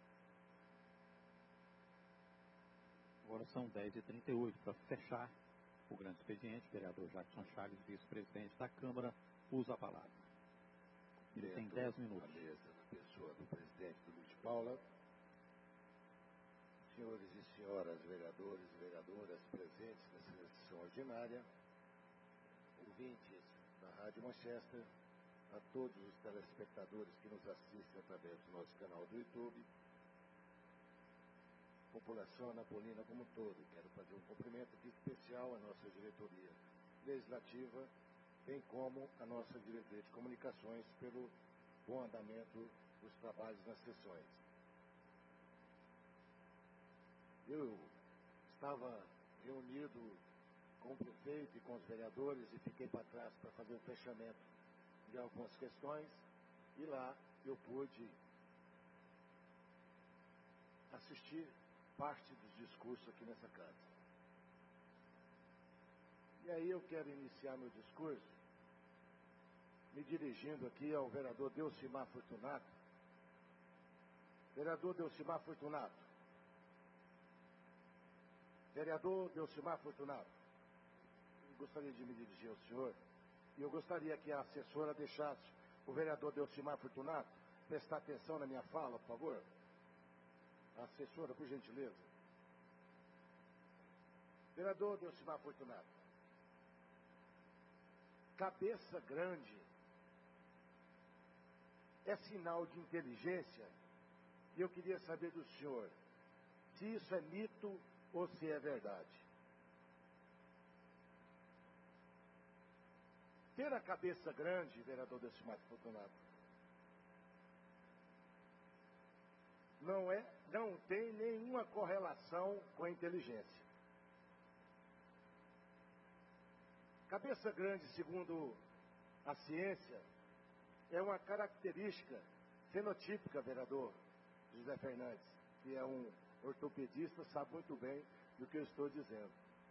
Agora são dez e trinta e oito. Para fechar o grande expediente, o vereador Jackson Charles, vice-presidente da Câmara, usa a palavra. Ele tem dez minutos. A mesa na pessoa do presidente do Luiz Paula, senhores e senhoras vereadores e vereadoras presentes nessa sessão ordinária, ouvintes da Rádio Manchester, a todos os telespectadores que nos assistem através do nosso canal do YouTube, população anapolina como um todo. Quero fazer um cumprimento aqui especial à nossa diretoria legislativa, bem como à nossa diretoria de comunicações, pelo bom andamento dos trabalhos nas sessões. Eu estava reunido com o prefeito e com os vereadores e fiquei para trás para fazer o fechamento de algumas questões, e lá eu pude assistir parte dos discursos aqui nessa casa. E aí eu quero iniciar meu discurso me dirigindo aqui ao vereador Delcimar Fortunato. Vereador Delcimar Fortunato. Vereador Delcimar Fortunato. Eu gostaria de me dirigir ao senhor. E eu gostaria que a assessora deixasse o vereador Delcimar Fortunato prestar atenção na minha fala, por favor. A assessora, por gentileza. Vereador Delcimar Fortunato, cabeça grande é sinal de inteligência? E eu queria saber do senhor se isso é mito ou se é verdade. Ter a cabeça grande, vereador Decimar Fortunato, não, é, não tem nenhuma correlação com a inteligência. Cabeça grande, segundo a ciência, é uma característica fenotípica, vereador José Fernandes, que é um ortopedista, sabe muito bem do que eu estou dizendo.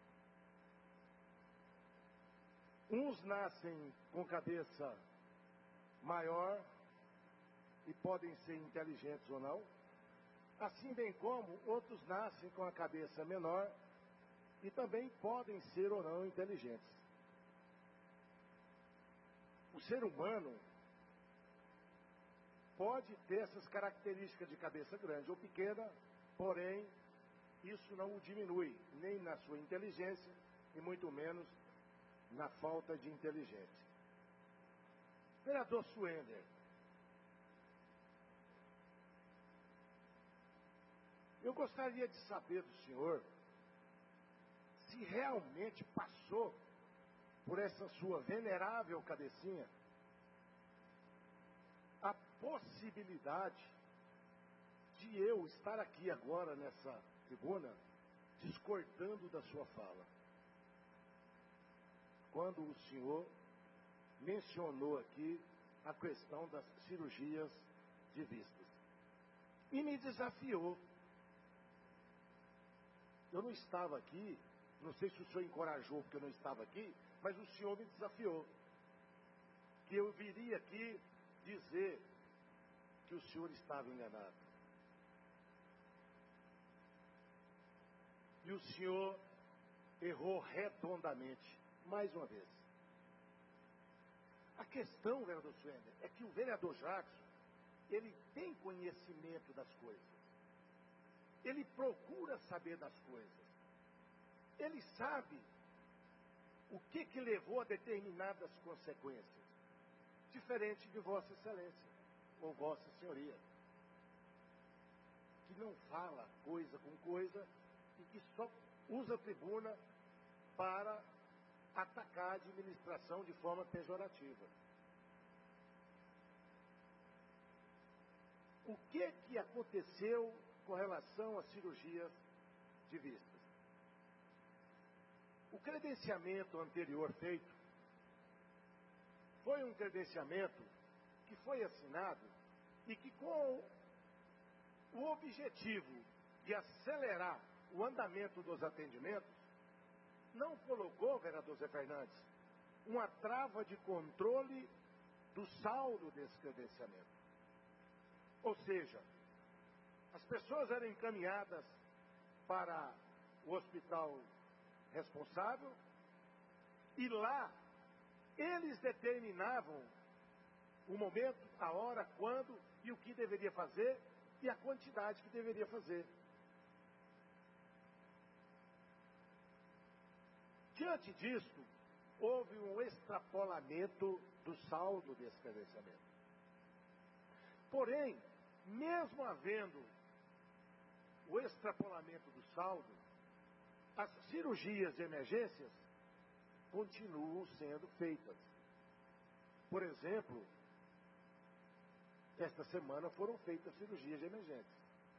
Uns nascem com cabeça maior e podem ser inteligentes ou não, assim bem como outros nascem com a cabeça menor e também podem ser ou não inteligentes. O ser humano pode ter essas características de cabeça grande ou pequena, porém, isso não o diminui, nem na sua inteligência e muito menos na falta de inteligência. Vereador Suender, eu gostaria de saber do senhor se realmente passou por essa sua venerável cabecinha a possibilidade de eu estar aqui agora nessa tribuna discordando da sua fala. Quando o senhor mencionou aqui a questão das cirurgias de vistas. E me desafiou. Eu não estava aqui, não sei se o senhor encorajou porque eu não estava aqui, mas o senhor me desafiou. Que eu viria aqui dizer que o senhor estava enganado. E o senhor errou redondamente, mais uma vez. A questão, vereador Suender, é que o vereador Jackson, ele tem conhecimento das coisas. Ele procura saber das coisas. Ele sabe o que que levou a determinadas consequências. Diferente de Vossa Excelência, ou Vossa Senhoria, que não fala coisa com coisa e que só usa a tribuna para atacar a administração de forma pejorativa. O que que aconteceu com relação às cirurgias de vistas? O credenciamento anterior feito foi um credenciamento que foi assinado e que, com o objetivo de acelerar o andamento dos atendimentos, não colocou, vereador Zé Fernandes, uma trava de controle do saldo desse credenciamento. Ou seja, as pessoas eram encaminhadas para o hospital responsável e lá eles determinavam o momento, a hora, quando e o que deveria fazer e a quantidade que deveria fazer. Diante disto, houve um extrapolamento do saldo desse credenciamento. Porém, mesmo havendo o extrapolamento do saldo, as cirurgias de emergências continuam sendo feitas. Por exemplo, esta semana foram feitas cirurgias de emergência.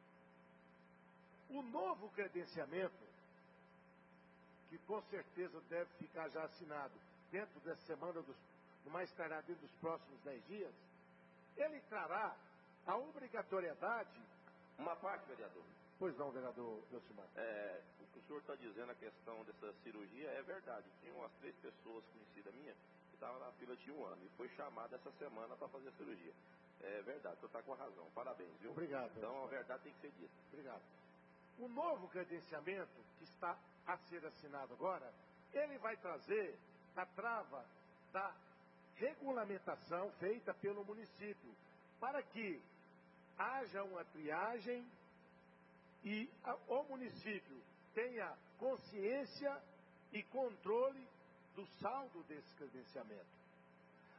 O novo credenciamento, que com certeza deve ficar já assinado dentro dessa semana, dos, no mais tardar dentro dos próximos dez dias, ele trará a obrigatoriedade... Uma parte, vereador. Pois não, vereador Elcimar. É, o que o senhor está dizendo, a questão dessa cirurgia, é verdade. Tinha umas três pessoas conhecidas minhas que estavam na fila de um ano e foi chamada essa semana para fazer a cirurgia. É verdade, o senhor está com a razão. Parabéns, viu? Obrigado. Então a verdade tem que ser dita. Obrigado. O novo credenciamento que está a ser assinado agora, ele vai trazer a trava da regulamentação feita pelo município, para que haja uma triagem e a, o município tenha consciência e controle do saldo desse credenciamento.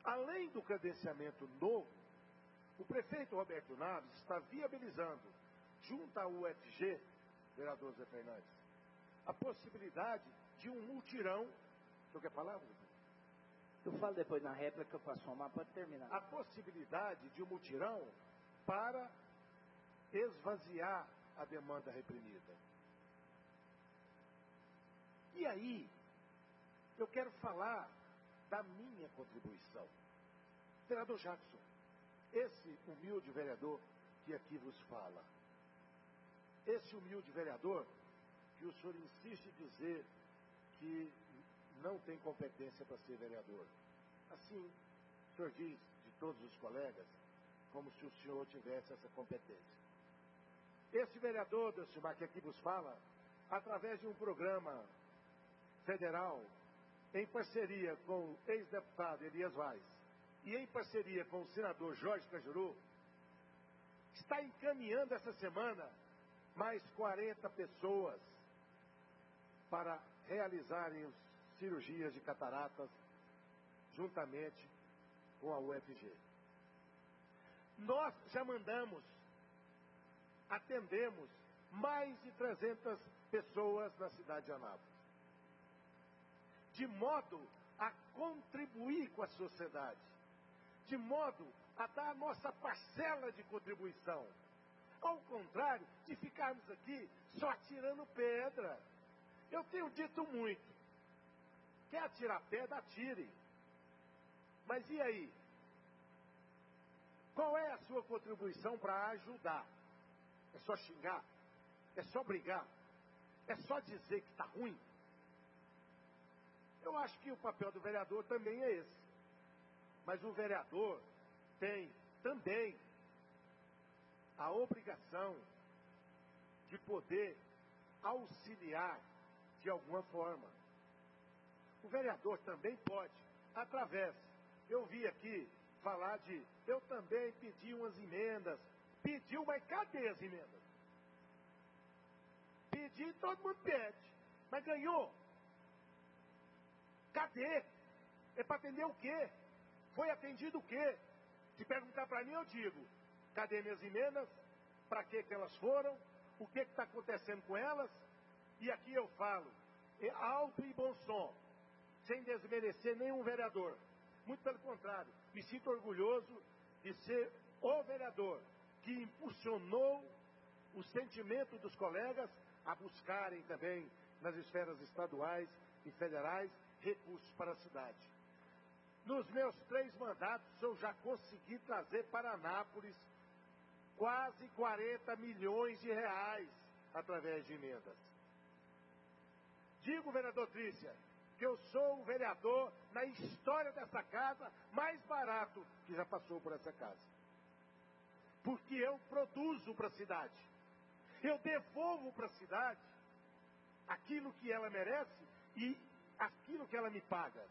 Além do credenciamento novo, o prefeito Roberto Naves está viabilizando, junto à U F G, vereador Zé Fernandes, a possibilidade de um multirão. O senhor quer falar, Bruno? Eu falo depois na réplica que eu passo uma, pode terminar. A possibilidade de um mutirão para esvaziar a demanda reprimida. E aí, eu quero falar da minha contribuição. Vereador Jackson, esse humilde vereador que aqui vos fala, esse humilde vereador que o senhor insiste em dizer que não tem competência para ser vereador. Assim, o senhor diz de todos os colegas, como se o senhor tivesse essa competência. Esse vereador, Delcimar, que aqui vos fala, através de um programa federal, em parceria com o ex-deputado Elias Vaz e em parceria com o senador Jorge Cajuru, está encaminhando essa semana mais quarenta pessoas para realizarem cirurgias de cataratas juntamente com a U F G. Nós já mandamos, atendemos mais de trezentas pessoas na cidade de Anápolis, de modo a contribuir com a sociedade, de modo a dar a nossa parcela de contribuição, ao contrário de ficarmos aqui só atirando pedra. Eu tenho dito muito, quer atirar pedra, atire. Mas e aí? Qual é a sua contribuição para ajudar? É só xingar? É só brigar? É só dizer que está ruim? Eu acho que o papel do vereador também é esse. Mas o vereador tem também a obrigação de poder auxiliar de alguma forma. O vereador também pode, através, eu vi aqui falar de, eu também pedi umas emendas. Pediu, mas cadê as emendas? Pedi, todo mundo pede, mas ganhou. Cadê? É para atender o quê? Foi atendido o quê? Se perguntar para mim, eu digo, cadê minhas emendas? Para que que elas foram? O que está acontecendo com elas? E aqui eu falo, é alto e bom som, sem desmerecer nenhum vereador. Muito pelo contrário, me sinto orgulhoso de ser o vereador que impulsionou o sentimento dos colegas a buscarem também nas esferas estaduais e federais recursos para a cidade. Nos meus três mandatos eu já consegui trazer para Anápolis quase quarenta milhões de reais através de emendas. Digo, vereador Trícia, que eu sou o vereador na história dessa casa mais barato que já passou por essa casa. Porque eu produzo para a cidade. Eu devolvo para a cidade aquilo que ela merece e aquilo que ela me paga.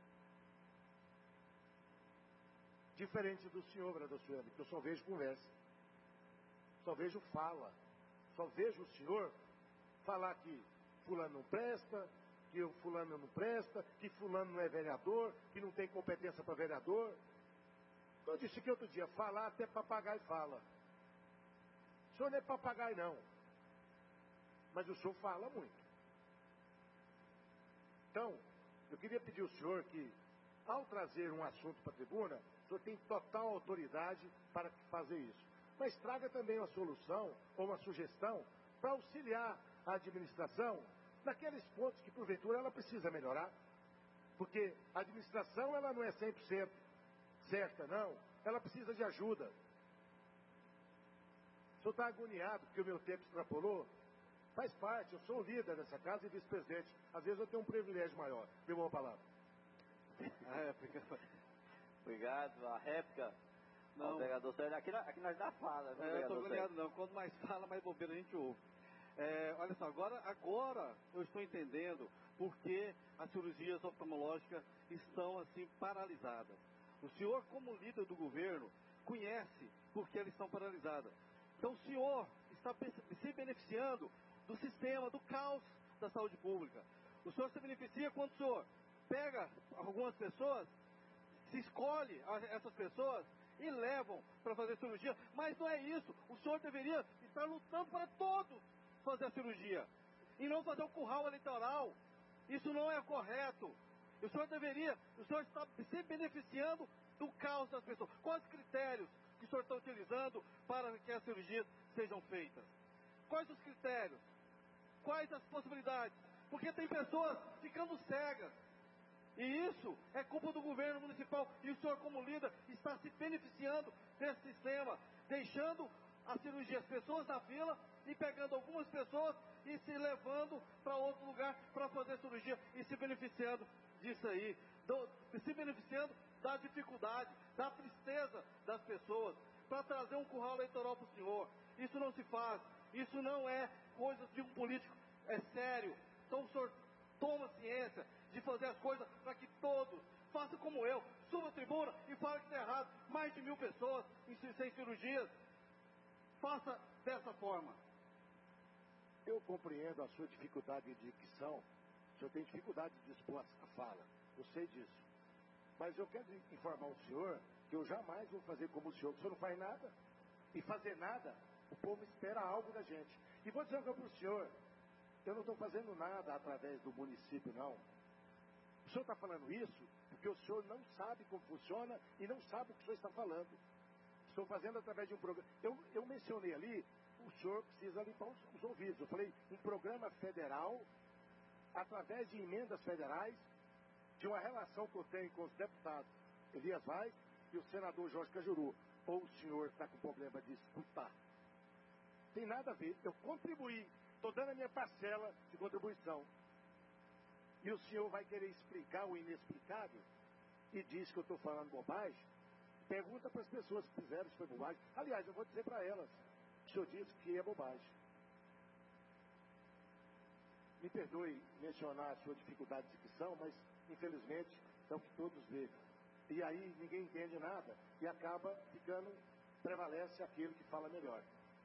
Diferente do senhor, vereador Sueli, que eu só vejo conversa. Só vejo fala. Só vejo o senhor falar que fulano não presta, que o fulano não presta, que fulano não é vereador, que não tem competência para vereador. Eu disse que outro dia, falar até papagaio fala. O senhor não é papagaio não, mas o senhor fala muito. Então, eu queria pedir ao senhor que, ao trazer um assunto para a tribuna, o senhor tem total autoridade para fazer isso. Mas traga também uma solução ou uma sugestão para auxiliar a administração naqueles pontos que, porventura, ela precisa melhorar. Porque a administração, ela não é cem por cento certa, não. Ela precisa de ajuda. O senhor está agoniado porque o meu tempo extrapolou? Faz parte, eu sou o líder dessa casa e vice-presidente. Às vezes eu tenho um privilégio maior. Dê uma palavra. A réplica. Obrigado. A réplica. Não, vereador Sérgio, aqui, aqui nós dá fala. Não, é, eu estou ligado não. Quanto mais fala, mais bobeira a gente ouve. É, olha só, agora, agora eu estou entendendo por que as cirurgias oftalmológicas estão assim paralisadas. O senhor, como líder do governo, conhece por que elas estão paralisadas. Então o senhor está se beneficiando do sistema, do caos da saúde pública. O senhor se beneficia quando o senhor pega algumas pessoas, se escolhe essas pessoas e levam para fazer cirurgia, mas não é isso. O senhor deveria estar lutando para todos fazer a cirurgia e não fazer o curral eleitoral. Isso não é correto. O senhor deveria, o senhor está se beneficiando do caos das pessoas. Quais critérios que o senhor está utilizando para que as cirurgias sejam feitas? Quais os critérios? Quais as possibilidades? Porque tem pessoas ficando cegas. E isso é culpa do governo municipal. E o senhor, como líder, está se beneficiando desse sistema, deixando a cirurgia, as pessoas na fila e pegando algumas pessoas e se levando para outro lugar para fazer cirurgia e se beneficiando disso aí, do, se beneficiando da dificuldade, da tristeza das pessoas, para trazer um curral eleitoral para o senhor. Isso não se faz, isso não é coisa de um político, é sério. Então o senhor toma ciência de fazer as coisas para que todos façam como eu, suba a tribuna e fale que está errado. Mais de mil pessoas em sem cirurgias. Faça dessa forma. Eu compreendo a sua dificuldade de dicção. O senhor tem dificuldade de expor a fala. Eu sei disso. Mas eu quero informar o senhor que eu jamais vou fazer como o senhor, que o senhor não faz nada. E fazer nada, o povo espera algo da gente. E vou dizer uma coisa para o senhor. Eu não estou fazendo nada através do município, não. O senhor está falando isso porque o senhor não sabe como funciona e não sabe o que o senhor está falando. Estou fazendo através de um programa. Eu, eu mencionei ali, o senhor precisa limpar os, os ouvidos. Eu falei, um programa federal, através de emendas federais, de uma relação que eu tenho com os deputados Elias Vaz e o senador Jorge Cajuru. Ou o senhor está com problema de escutar? Tem nada a ver. Eu contribuí. Estou dando a minha parcela de contribuição. E o senhor vai querer explicar o inexplicável e diz que eu estou falando bobagem? Pergunta para as pessoas que fizeram se foi bobagem. Aliás, eu vou dizer para elas. O senhor disse que é bobagem. Me perdoe mencionar a sua dificuldade de dicção, mas infelizmente é o que todos vê. E aí ninguém entende nada e acaba ficando, prevalece aquele que fala melhor.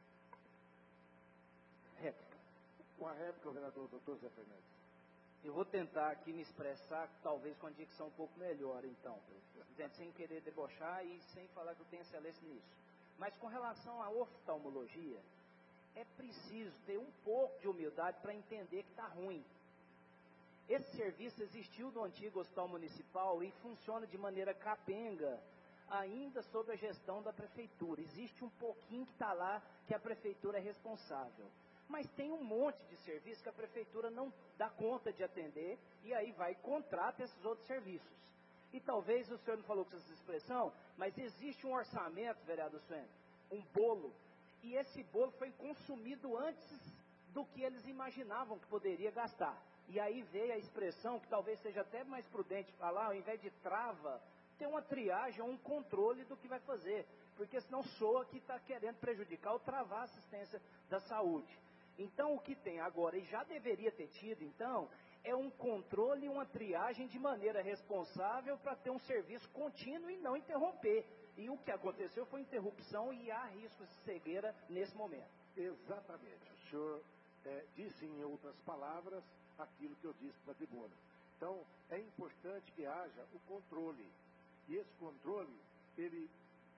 Réplica. Com a réplica, o vereador doutor Zé Fernandes. Eu vou tentar aqui me expressar, talvez com a dicção um pouco melhor, então, presidente, sem querer debochar e sem falar que eu tenho excelência nisso. Mas com relação à oftalmologia, é preciso ter um pouco de humildade para entender que está ruim. Esse serviço existiu no antigo hospital municipal e funciona de maneira capenga, ainda sob a gestão da prefeitura. Existe um pouquinho que está lá, que a prefeitura é responsável. Mas tem um monte de serviço que a prefeitura não dá conta de atender e aí vai e contrata esses outros serviços. E talvez o senhor não falou com essa expressão, mas existe um orçamento, vereador Suene, um bolo, e esse bolo foi consumido antes do que eles imaginavam que poderia gastar. E aí veio a expressão, que talvez seja até mais prudente falar, ao invés de trava, ter uma triagem ou um controle do que vai fazer, porque senão soa que está querendo prejudicar ou travar a assistência da saúde. Então, o que tem agora, e já deveria ter tido, então, é um controle e uma triagem de maneira responsável para ter um serviço contínuo e não interromper. E o que aconteceu foi interrupção e há riscos de cegueira nesse momento. Exatamente. O senhor é, disse, em outras palavras, aquilo que eu disse na tribuna. Então, é importante que haja o controle. E esse controle, ele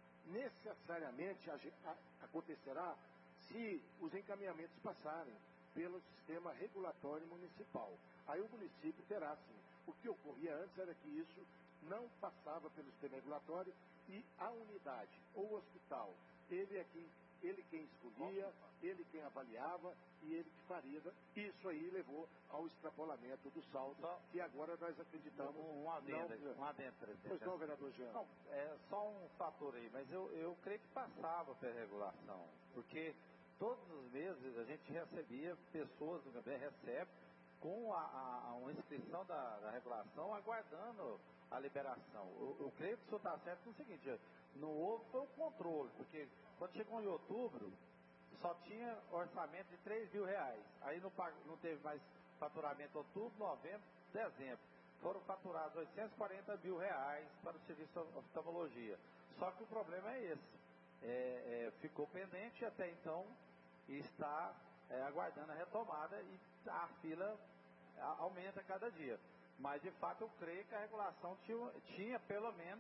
necessariamente acontecerá se os encaminhamentos passarem pelo sistema regulatório municipal. Aí o município terá, sim. O que ocorria antes era que isso não passava pelo sistema regulatório e a unidade ou o hospital, ele é quem, ele quem escolhia, ele quem avaliava e ele que faria. Isso aí levou ao extrapolamento do saldo, só, que agora nós acreditamos... Um, um adendo, não, um adendo, presidente. Pois não, vereador Jean. Não, é só um fator aí, mas eu, eu creio que passava pela regulação, porque todos os meses a gente recebia pessoas do gabinete, recebe, com a, a, a uma inscrição da, da regulação, aguardando a liberação. Eu, eu creio que o senhor está certo no seguinte, não houve foi o controle, porque quando chegou em outubro, só tinha orçamento de três mil reais. Aí não, não teve mais faturamento em outubro, novembro, dezembro. Foram faturados oitocentos e quarenta mil reais para o serviço de oftalmologia. Só que o problema é esse. É, é, ficou pendente até então e está é, aguardando a retomada e a fila aumenta cada dia. Mas, de fato, eu creio que a regulação tinha, tinha pelo menos,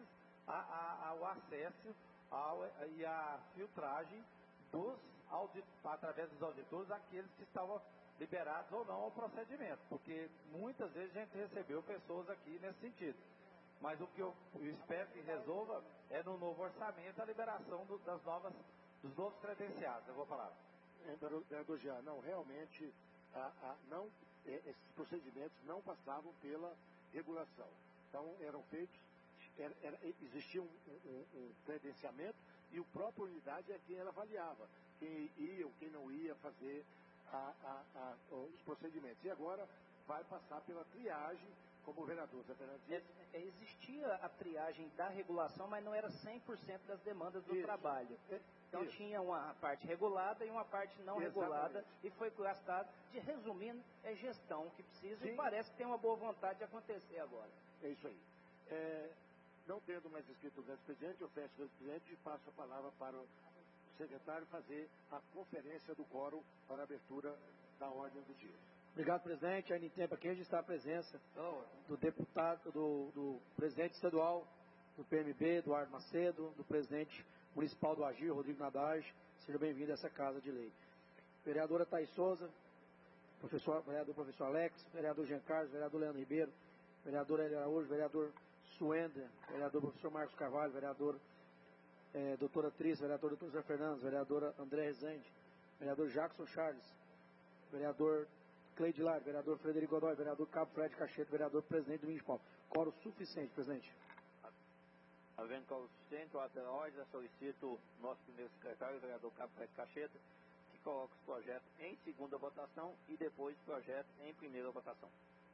a, a, ao acesso ao, e a filtragem dos audit, através dos auditores, aqueles que estavam liberados ou não ao procedimento, porque muitas vezes a gente recebeu pessoas aqui nesse sentido. Mas o que eu, eu espero que resolva é no novo orçamento a liberação do, das novas, dos novos credenciados. Eu vou falar. Vereador Jean, não, realmente a, a, não, esses procedimentos não passavam pela regulação. Então eram feitos, era, era, existia um, um, um credenciamento e o próprio unidade é quem ela avaliava, quem ia ou quem não ia fazer a, a, a, os procedimentos. E agora vai passar pela triagem, como o vereador Zé Fernando disse. É, existia a triagem da regulação, mas não era cem por cento das demandas do Isso. trabalho. É, então isso. Tinha uma parte regulada e uma parte não Exatamente. regulada, e foi gastado. De resumindo, é gestão que precisa. Sim. E parece que tem uma boa vontade de acontecer agora. É isso aí. É, não tendo mais escrito o vice-presidente, eu fecho o vice-presidente e passo a palavra para o secretário fazer a conferência do quórum para a abertura da ordem do dia. Obrigado, presidente. Ainda em tempo aqui registrar a presença do deputado, do, do presidente estadual do P M B, Eduardo Macedo, do presidente municipal do Agir, Rodrigo Nadage. Seja bem-vindo a essa casa de lei. Vereadora Thaís Souza, professor, vereador professor Alex, vereador Jean Carlos, vereador Leandro Ribeiro, vereador Hélio Araújo, vereador Suenda, vereador professor Marcos Carvalho, vereador eh, doutora Tris, vereador doutor Zé Fernandes, vereadora André Rezende, vereador Jackson Charles, vereador Cleide Lar, vereador Frederico Godoy, vereador Cabo Fred Cacheta, vereador presidente do Municipal. Quórum suficiente, presidente. Havendo quórum suficiente, o ato da ordem, solicito o nosso primeiro secretário, o vereador Cabo Fred Cacheta, que coloque os projetos em segunda votação e depois o projeto em primeira votação.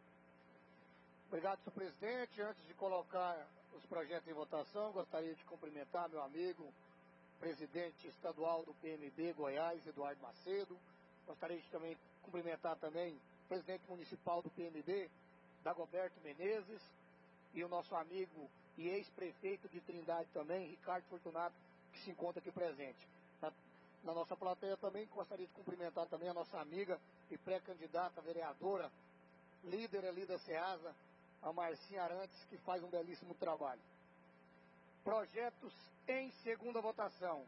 Obrigado, senhor presidente. Antes de colocar os projetos em votação, gostaria de cumprimentar meu amigo, presidente estadual do P M B Goiás, Eduardo Macedo. Gostaria de também cumprimentar também o presidente municipal do P M B, Dagoberto Menezes, e o nosso amigo e ex-prefeito de Trindade também, Ricardo Fortunato, que se encontra aqui presente. Na, na nossa plateia também gostaria de cumprimentar também a nossa amiga e pré-candidata vereadora, líder ali da SEASA, a Marcinha Arantes, que faz um belíssimo trabalho. Projetos em segunda votação.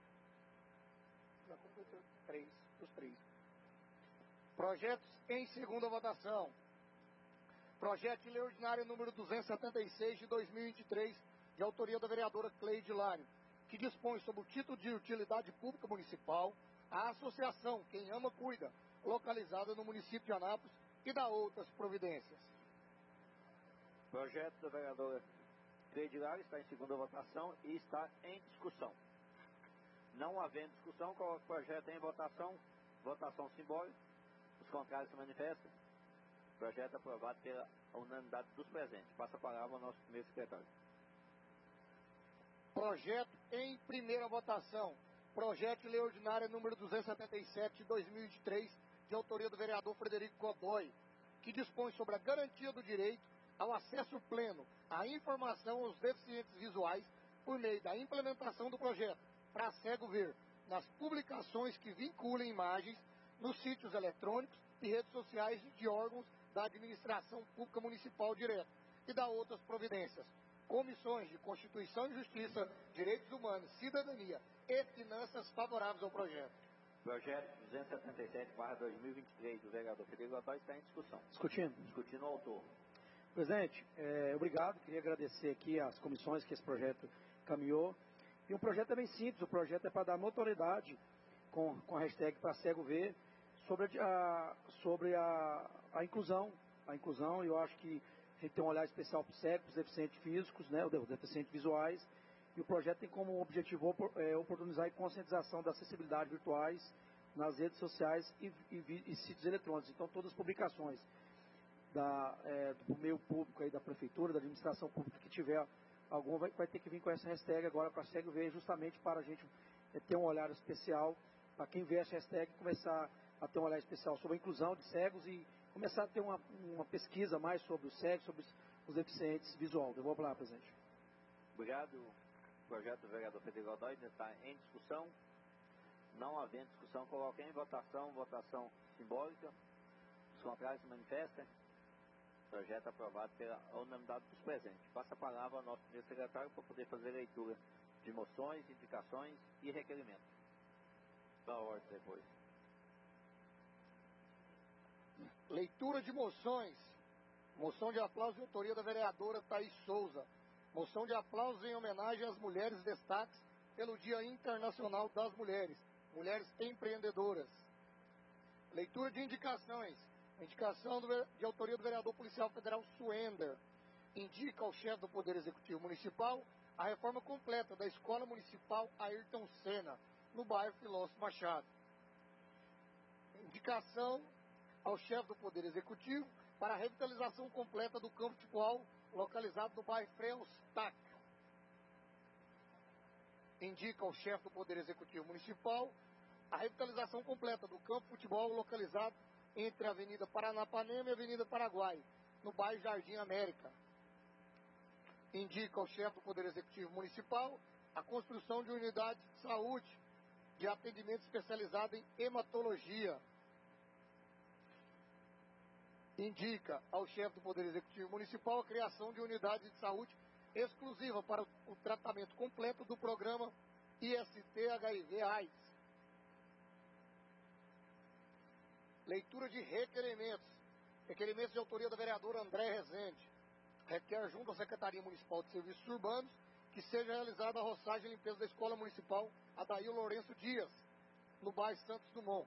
Três, os três. Projetos em segunda votação. Projeto de lei ordinária número duzentos e setenta e seis de dois mil e vinte e três, de autoria da vereadora Cleide Lário, que dispõe sobre o título de utilidade pública municipal à associação Quem Ama Cuida, localizada no município de Anápolis, e dá outras providências. Projeto da vereadora Cleide Lário está em segunda votação e está em discussão. Não havendo discussão, coloco o projeto em votação, votação simbólica. Os contrários se manifestam. Projeto aprovado pela unanimidade dos presentes. Passa a palavra ao nosso primeiro secretário. Projeto em primeira votação. Projeto de lei ordinária número duzentos e setenta e sete de dois mil e vinte e três, de autoria do vereador Frederico Godoy, que dispõe sobre a garantia do direito ao acesso pleno à informação aos deficientes visuais por meio da implementação do projeto para cego ver nas publicações que vinculem imagens nos sítios eletrônicos e redes sociais de órgãos da administração pública municipal direta e da outras providências. Comissões de Constituição e Justiça, Direitos Humanos, Cidadania e Finanças favoráveis ao projeto. Projeto duzentos e setenta e sete barra dois mil e vinte e três do vereador Frederico Godoy está em discussão. Discutindo. Discutindo o autor. Presidente, é, obrigado. Queria agradecer aqui as comissões que esse projeto caminhou. E um projeto é bem simples. O projeto é para dar notoriedade com, com a hashtag para cego ver sobre, a, sobre a, a inclusão. A inclusão, eu acho que a gente tem um olhar especial para os cegos, os deficientes físicos, né, os deficientes visuais. E o projeto tem como objetivo é, oportunizar a conscientização da acessibilidade virtuais nas redes sociais e, e, e sítios eletrônicos. Então, todas as publicações da, é, do meio público, aí, da prefeitura, da administração pública que tiver algum, vai, vai ter que vir com essa hashtag agora para cego ver, justamente para a gente é, ter um olhar especial, para quem vê essa hashtag começar a ter um olhar especial sobre a inclusão de cegos e começar a ter uma, uma pesquisa mais sobre os cegos, sobre os, os deficientes visuais. Eu vou falar, presidente. Obrigado. O projeto do vereador Frederico Godoy está em discussão. Não havendo discussão, coloca em votação, votação simbólica. Os contrários se manifestam. Projeto aprovado pela unanimidade dos presentes. Passa a palavra ao nosso primeiro secretário para poder fazer leitura de moções, indicações e requerimentos. Da ordem depois. Leitura de moções. Moção de aplauso de autoria da vereadora Thaís Souza. Moção de aplauso em homenagem às mulheres destaques pelo Dia Internacional das Mulheres. Mulheres empreendedoras. Leitura de indicações. Indicação do, de autoria do vereador policial federal Suender. Indica ao chefe do Poder Executivo Municipal a reforma completa da Escola Municipal Ayrton Senna, no bairro Filósofo Machado. Indicação ao chefe do Poder Executivo para a revitalização completa do campo de futebol localizado no bairro Freustac. Indica ao chefe do Poder Executivo Municipal a revitalização completa do campo de futebol localizado entre a Avenida Paranapanema e a Avenida Paraguai, no bairro Jardim América. Indica ao chefe do Poder Executivo Municipal a construção de unidade de saúde de atendimento especializado em hematologia. Indica ao chefe do Poder Executivo Municipal a criação de unidade de saúde exclusiva para o tratamento completo do programa I S T H I V AIDS. Leitura de requerimentos. Requerimentos de autoria da vereadora André Rezende. Requer junto à Secretaria Municipal de Serviços Urbanos que seja realizada a roçagem e limpeza da Escola Municipal Adair Lourenço Dias, no bairro Santos Dumont.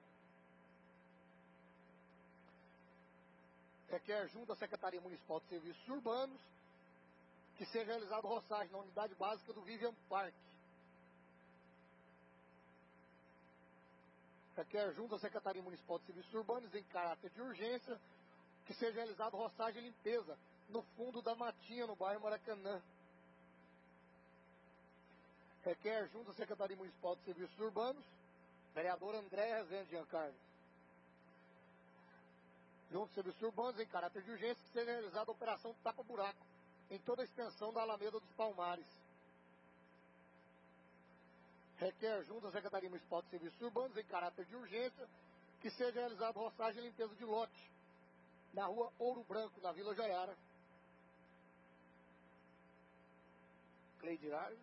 Requer junto à Secretaria Municipal de Serviços Urbanos que seja realizada a roçagem na unidade básica do Vivian Park. Requer junto à Secretaria Municipal de Serviços Urbanos, em caráter de urgência, que seja realizada roçagem e limpeza no fundo da Matinha, no bairro Maracanã. Requer junto à Secretaria Municipal de Serviços Urbanos, vereador André Rezende Giancarlo. Junto aos Serviços Urbanos, em caráter de urgência, que seja realizada a operação tapa-buraco em toda a extensão da Alameda dos Palmares. Requer junto à Secretaria Municipal de Serviços Urbanos, em caráter de urgência, que seja realizada roçagem e limpeza de lote na rua Ouro Branco, na Vila Jaiara. Cleidirário.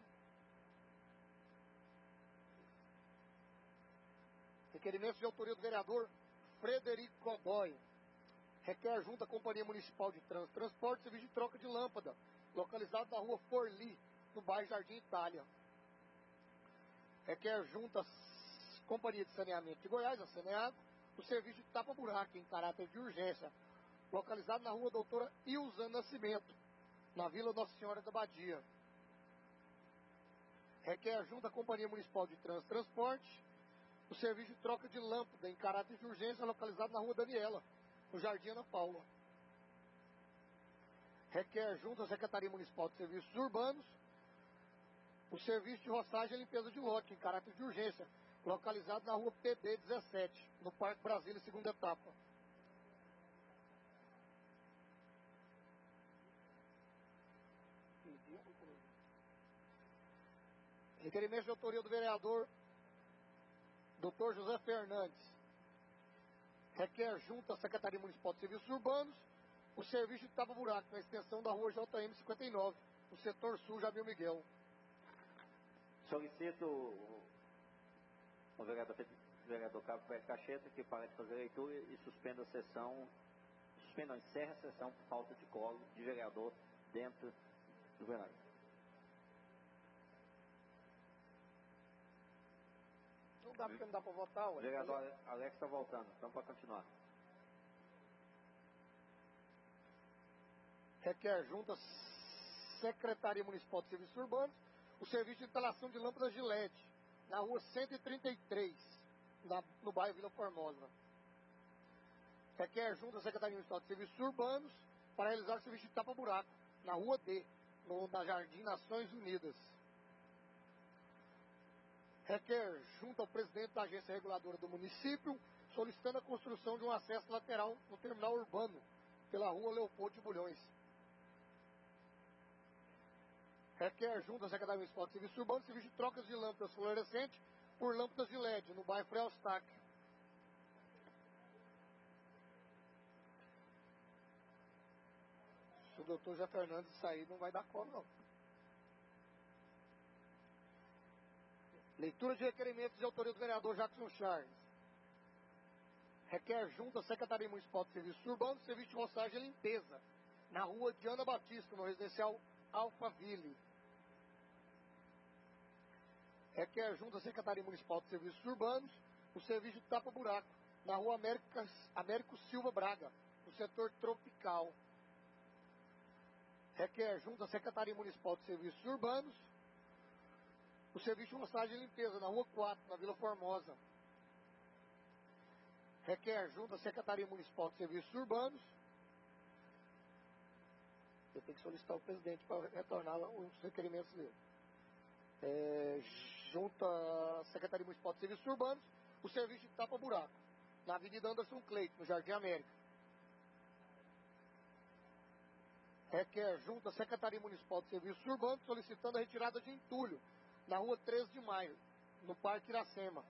Requerimentos de autoria do vereador Frederico Godoy. Requer junto à Companhia Municipal de Trânsito e Transporte serviço de troca de lâmpada, localizado na rua Forli, no bairro Jardim Itália. Requer junto à Companhia de Saneamento de Goiás, a Saneago, o serviço de tapa-buraco em caráter de urgência, localizado na rua Doutora Ilza Nascimento, na Vila Nossa Senhora da Badia. Requer junto à Companhia Municipal de Trânsito e Transporte o serviço de troca de lâmpada em caráter de urgência, localizado na rua Daniela, no Jardim Ana Paula. Requer junto à Secretaria Municipal de Serviços Urbanos o serviço de roçagem e limpeza de lote em caráter de urgência, localizado na rua P B dezessete, no Parque Brasília, segunda etapa. Requerimento de autoria do vereador doutor José Fernandes. Requer junto à Secretaria Municipal de Serviços Urbanos o serviço de tapa-buraco na extensão da rua J M cinquenta e nove, no setor sul, Jamil Miguel. Solicito o, o vereador, o vereador Cabo Cacheta que para de fazer a leitura e suspenda a sessão, suspenda, não, encerra a sessão por falta de colo de vereador dentro do plenário. Não dá porque não dá para votar, ué. O vereador Alex está voltando, então para continuar. Requer junto à Secretaria Municipal de Serviços Urbanos o serviço de instalação de lâmpadas de L E D na rua cento e trinta e três, na, no bairro Vila Formosa. Requer junto à Secretaria Municipal de Serviços Urbanos para realizar o serviço de tapa-buraco na rua D, no, na Jardim Nações Unidas. Requer junto ao presidente da agência reguladora do município solicitando a construção de um acesso lateral no terminal urbano pela rua Leopoldo de Bulhões. Requer junto à Secretaria Municipal de Serviços Urbanos serviço de trocas de lâmpadas fluorescentes por lâmpadas de L E D no bairro Freustac. o doutor Zé Fernandes sair, não vai dar conta, não. Leitura de requerimentos de autoria do vereador Jackson Charles. Requer junto à Secretaria Municipal de Serviços Urbanos, serviço de roçagem e limpeza, na rua Diana Batista, no residencial Alphaville. Requer junto à Secretaria Municipal de Serviços Urbanos, o serviço de tapa-buraco, na rua América, Américo Silva Braga, no setor tropical. Requer junto à Secretaria Municipal de Serviços Urbanos, o serviço de roçagem e limpeza, na rua quatro, na Vila Formosa. Requer junto à Secretaria Municipal de Serviços Urbanos, eu tenho que solicitar o presidente para retornar os requerimentos dele. É, junto à Secretaria Municipal de Serviços Urbanos, o serviço de tapa-buraco, na Avenida Anderson Cleiton, no Jardim América. Requer junto à Secretaria Municipal de Serviços Urbanos, solicitando a retirada de entulho, na rua treze de maio, no Parque Iracema.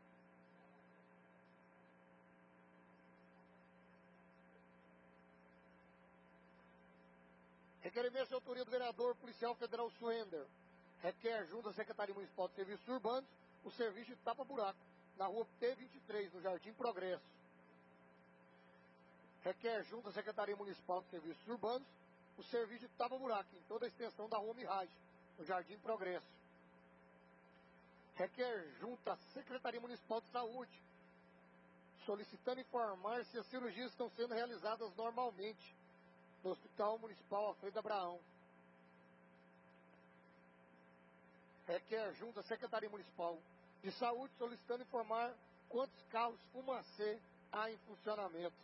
Requerimento de autoria do vereador policial federal Suender. Requer junto à Secretaria Municipal de Serviços Urbanos o serviço de tapa-buraco, na rua T vinte e três, no Jardim Progresso. Requer junto à Secretaria Municipal de Serviços Urbanos o serviço de tapa-buraco em toda a extensão da rua Mirage, no Jardim Progresso. Requer junto à Secretaria Municipal de Saúde, solicitando informar se as cirurgias estão sendo realizadas normalmente no Hospital Municipal Alfredo Abraão. Requer junto à Secretaria Municipal de Saúde, solicitando informar quantos carros fumacê há em funcionamento.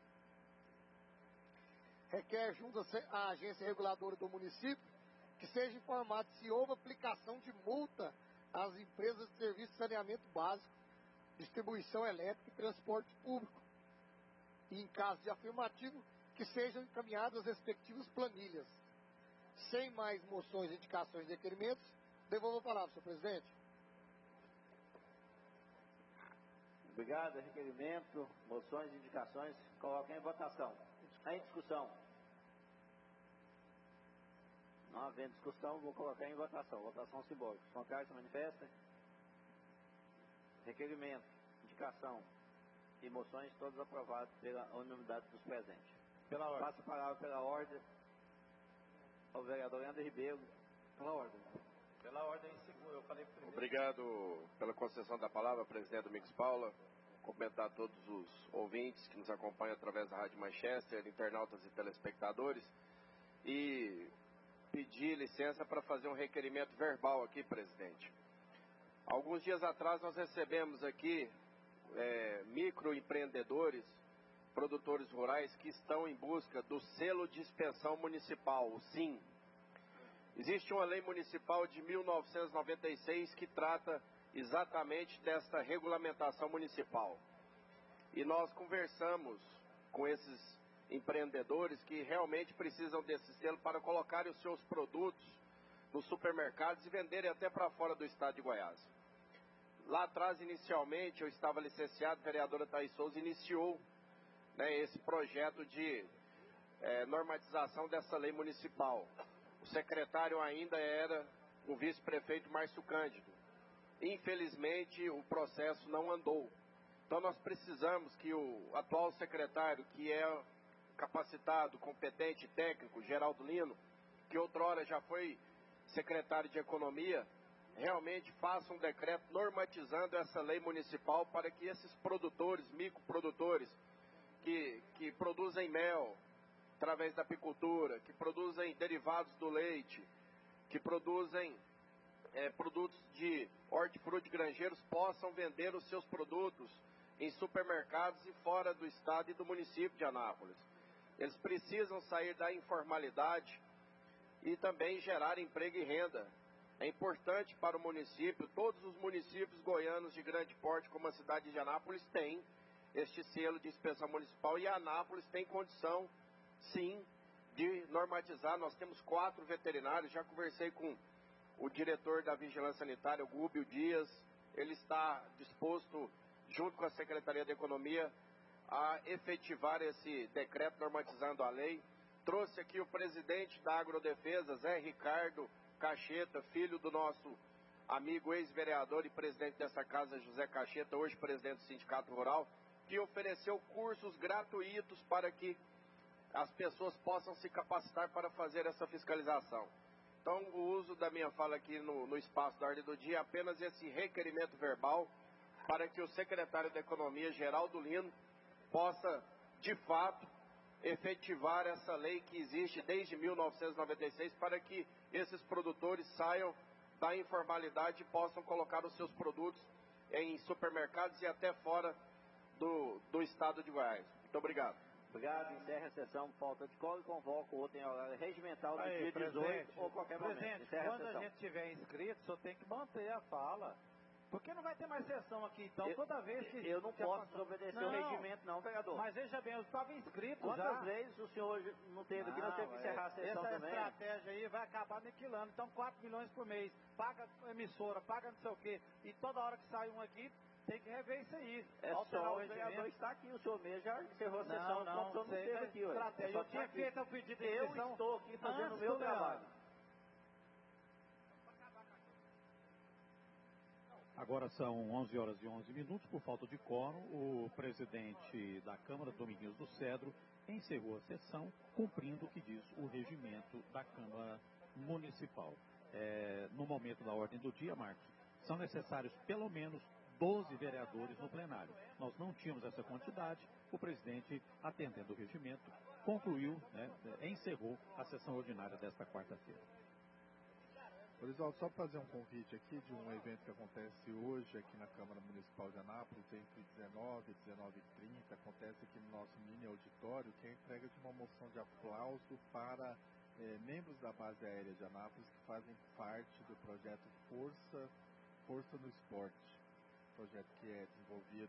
Requer junto à agência reguladora do município que seja informado se houve aplicação de multa às empresas de serviço de saneamento básico, distribuição elétrica e transporte público. E, em caso de afirmativo, que sejam encaminhadas as respectivas planilhas. Sem mais moções, indicações e requerimentos, devolvo a palavra, senhor presidente. Obrigado. Requerimento, moções e indicações, coloquem em votação. Em discussão. Não havendo discussão, vou colocar em votação. Votação simbólica. Os contrários se manifestam. Requerimento, indicação e moções todos aprovados pela unanimidade dos presentes. Pela ordem. Passo a palavra pela ordem ao vereador André Ribeiro. Pela ordem. Pela ordem, eu falei primeiro. Obrigado pela concessão da palavra, presidente Domingos Paula. Cumprimentar todos os ouvintes que nos acompanham através da Rádio Manchester, internautas e telespectadores. E pedir licença para fazer um requerimento verbal aqui, presidente. Alguns dias atrás nós recebemos aqui é, microempreendedores, produtores rurais que estão em busca do selo de inspeção municipal, o SIM. Existe uma lei municipal de mil novecentos e noventa e seis que trata exatamente desta regulamentação municipal. E nós conversamos com esses empreendedores que realmente precisam desse selo para colocarem os seus produtos nos supermercados e venderem até para fora do estado de Goiás. Lá atrás, inicialmente, eu estava licenciado, a vereadora Thaís Souza iniciou né, esse projeto de é, normatização dessa lei municipal. O secretário ainda era o vice-prefeito Márcio Cândido. Infelizmente, o processo não andou. Então, nós precisamos que o atual secretário, que é capacitado, competente, técnico, Geraldo Lino, que outrora já foi secretário de Economia, realmente faça um decreto normatizando essa lei municipal para que esses produtores, microprodutores, que, que produzem mel através da apicultura, que produzem derivados do leite, que produzem é, produtos de hortifruti granjeiros, possam vender os seus produtos em supermercados e fora do estado e do município de Anápolis. Eles precisam sair da informalidade e também gerar emprego e renda. É importante para o município, todos os municípios goianos de grande porte, como a cidade de Anápolis, têm este selo de inspeção municipal e Anápolis tem condição, sim, de normatizar. Nós temos quatro veterinários, já conversei com o diretor da Vigilância Sanitária, o Gúbio Dias, ele está disposto, junto com a Secretaria da Economia, a efetivar esse decreto normatizando a lei. trouxe aqui o presidente da Agrodefesa, Zé Ricardo Cacheta, filho do nosso amigo ex-vereador e presidente dessa casa, José Cacheta, hoje presidente do Sindicato Rural, que ofereceu cursos gratuitos para que as pessoas possam se capacitar para fazer essa fiscalização. Então, o uso da minha fala aqui no, no espaço da ordem do dia é apenas esse requerimento verbal para que o secretário da Economia, Geraldo Lino, possa, de fato, efetivar essa lei que existe desde mil novecentos e noventa e seis para que esses produtores saiam da informalidade e possam colocar os seus produtos em supermercados e até fora do, do estado de Goiás. Muito obrigado. Obrigado, encerra a sessão, falta de colo e convoco outro em horário regimental no Aí, dia dezoito presidente, ou qualquer momento. presidente, Encerra quando a a sessão. gente tiver inscrito, só tem que manter a fala. Porque não vai ter mais sessão aqui, então, Eu- toda vez que... Eu não que posso passar- desobedecer Não, o regimento, não, vereador. Mas veja bem, eu estava inscrito Quantas já. vezes o senhor não teve aqui, nós temos que encerrar a sessão essa também? estratégia aí vai acabar aniquilando. Então, quatro milhões por mês, paga emissora, paga não sei o quê, e toda hora que sai um aqui, tem que rever isso aí. É alterar só o o vereador regimento. está aqui, o senhor mesmo já encerrou a Não, sessão, não, enquanto o senhor não sei, esteve mas aqui, ué. estratégia. É só Eu tinha estar aqui. feito o pedido de Eu inscrição estou aqui fazendo o antes meu do Leandro. trabalho. Agora são onze horas e onze minutos. Por falta de quórum, o presidente da Câmara, Dominguinhos do Cedro, encerrou a sessão, cumprindo o que diz o regimento da Câmara Municipal. É, no momento da ordem do dia, Marcos, são necessários pelo menos doze vereadores no plenário. Nós não tínhamos essa quantidade. O presidente, atendendo o regimento, concluiu, né, encerrou a sessão ordinária desta quarta-feira. Orivaldo, só fazer um convite aqui de um evento que acontece hoje aqui na Câmara Municipal de Anápolis, entre dezenove e dezenove e trinta, acontece aqui no nosso mini auditório, que é a entrega de uma moção de aplauso para eh, membros da base aérea de Anápolis que fazem parte do projeto Força, Força no Esporte, projeto que é desenvolvido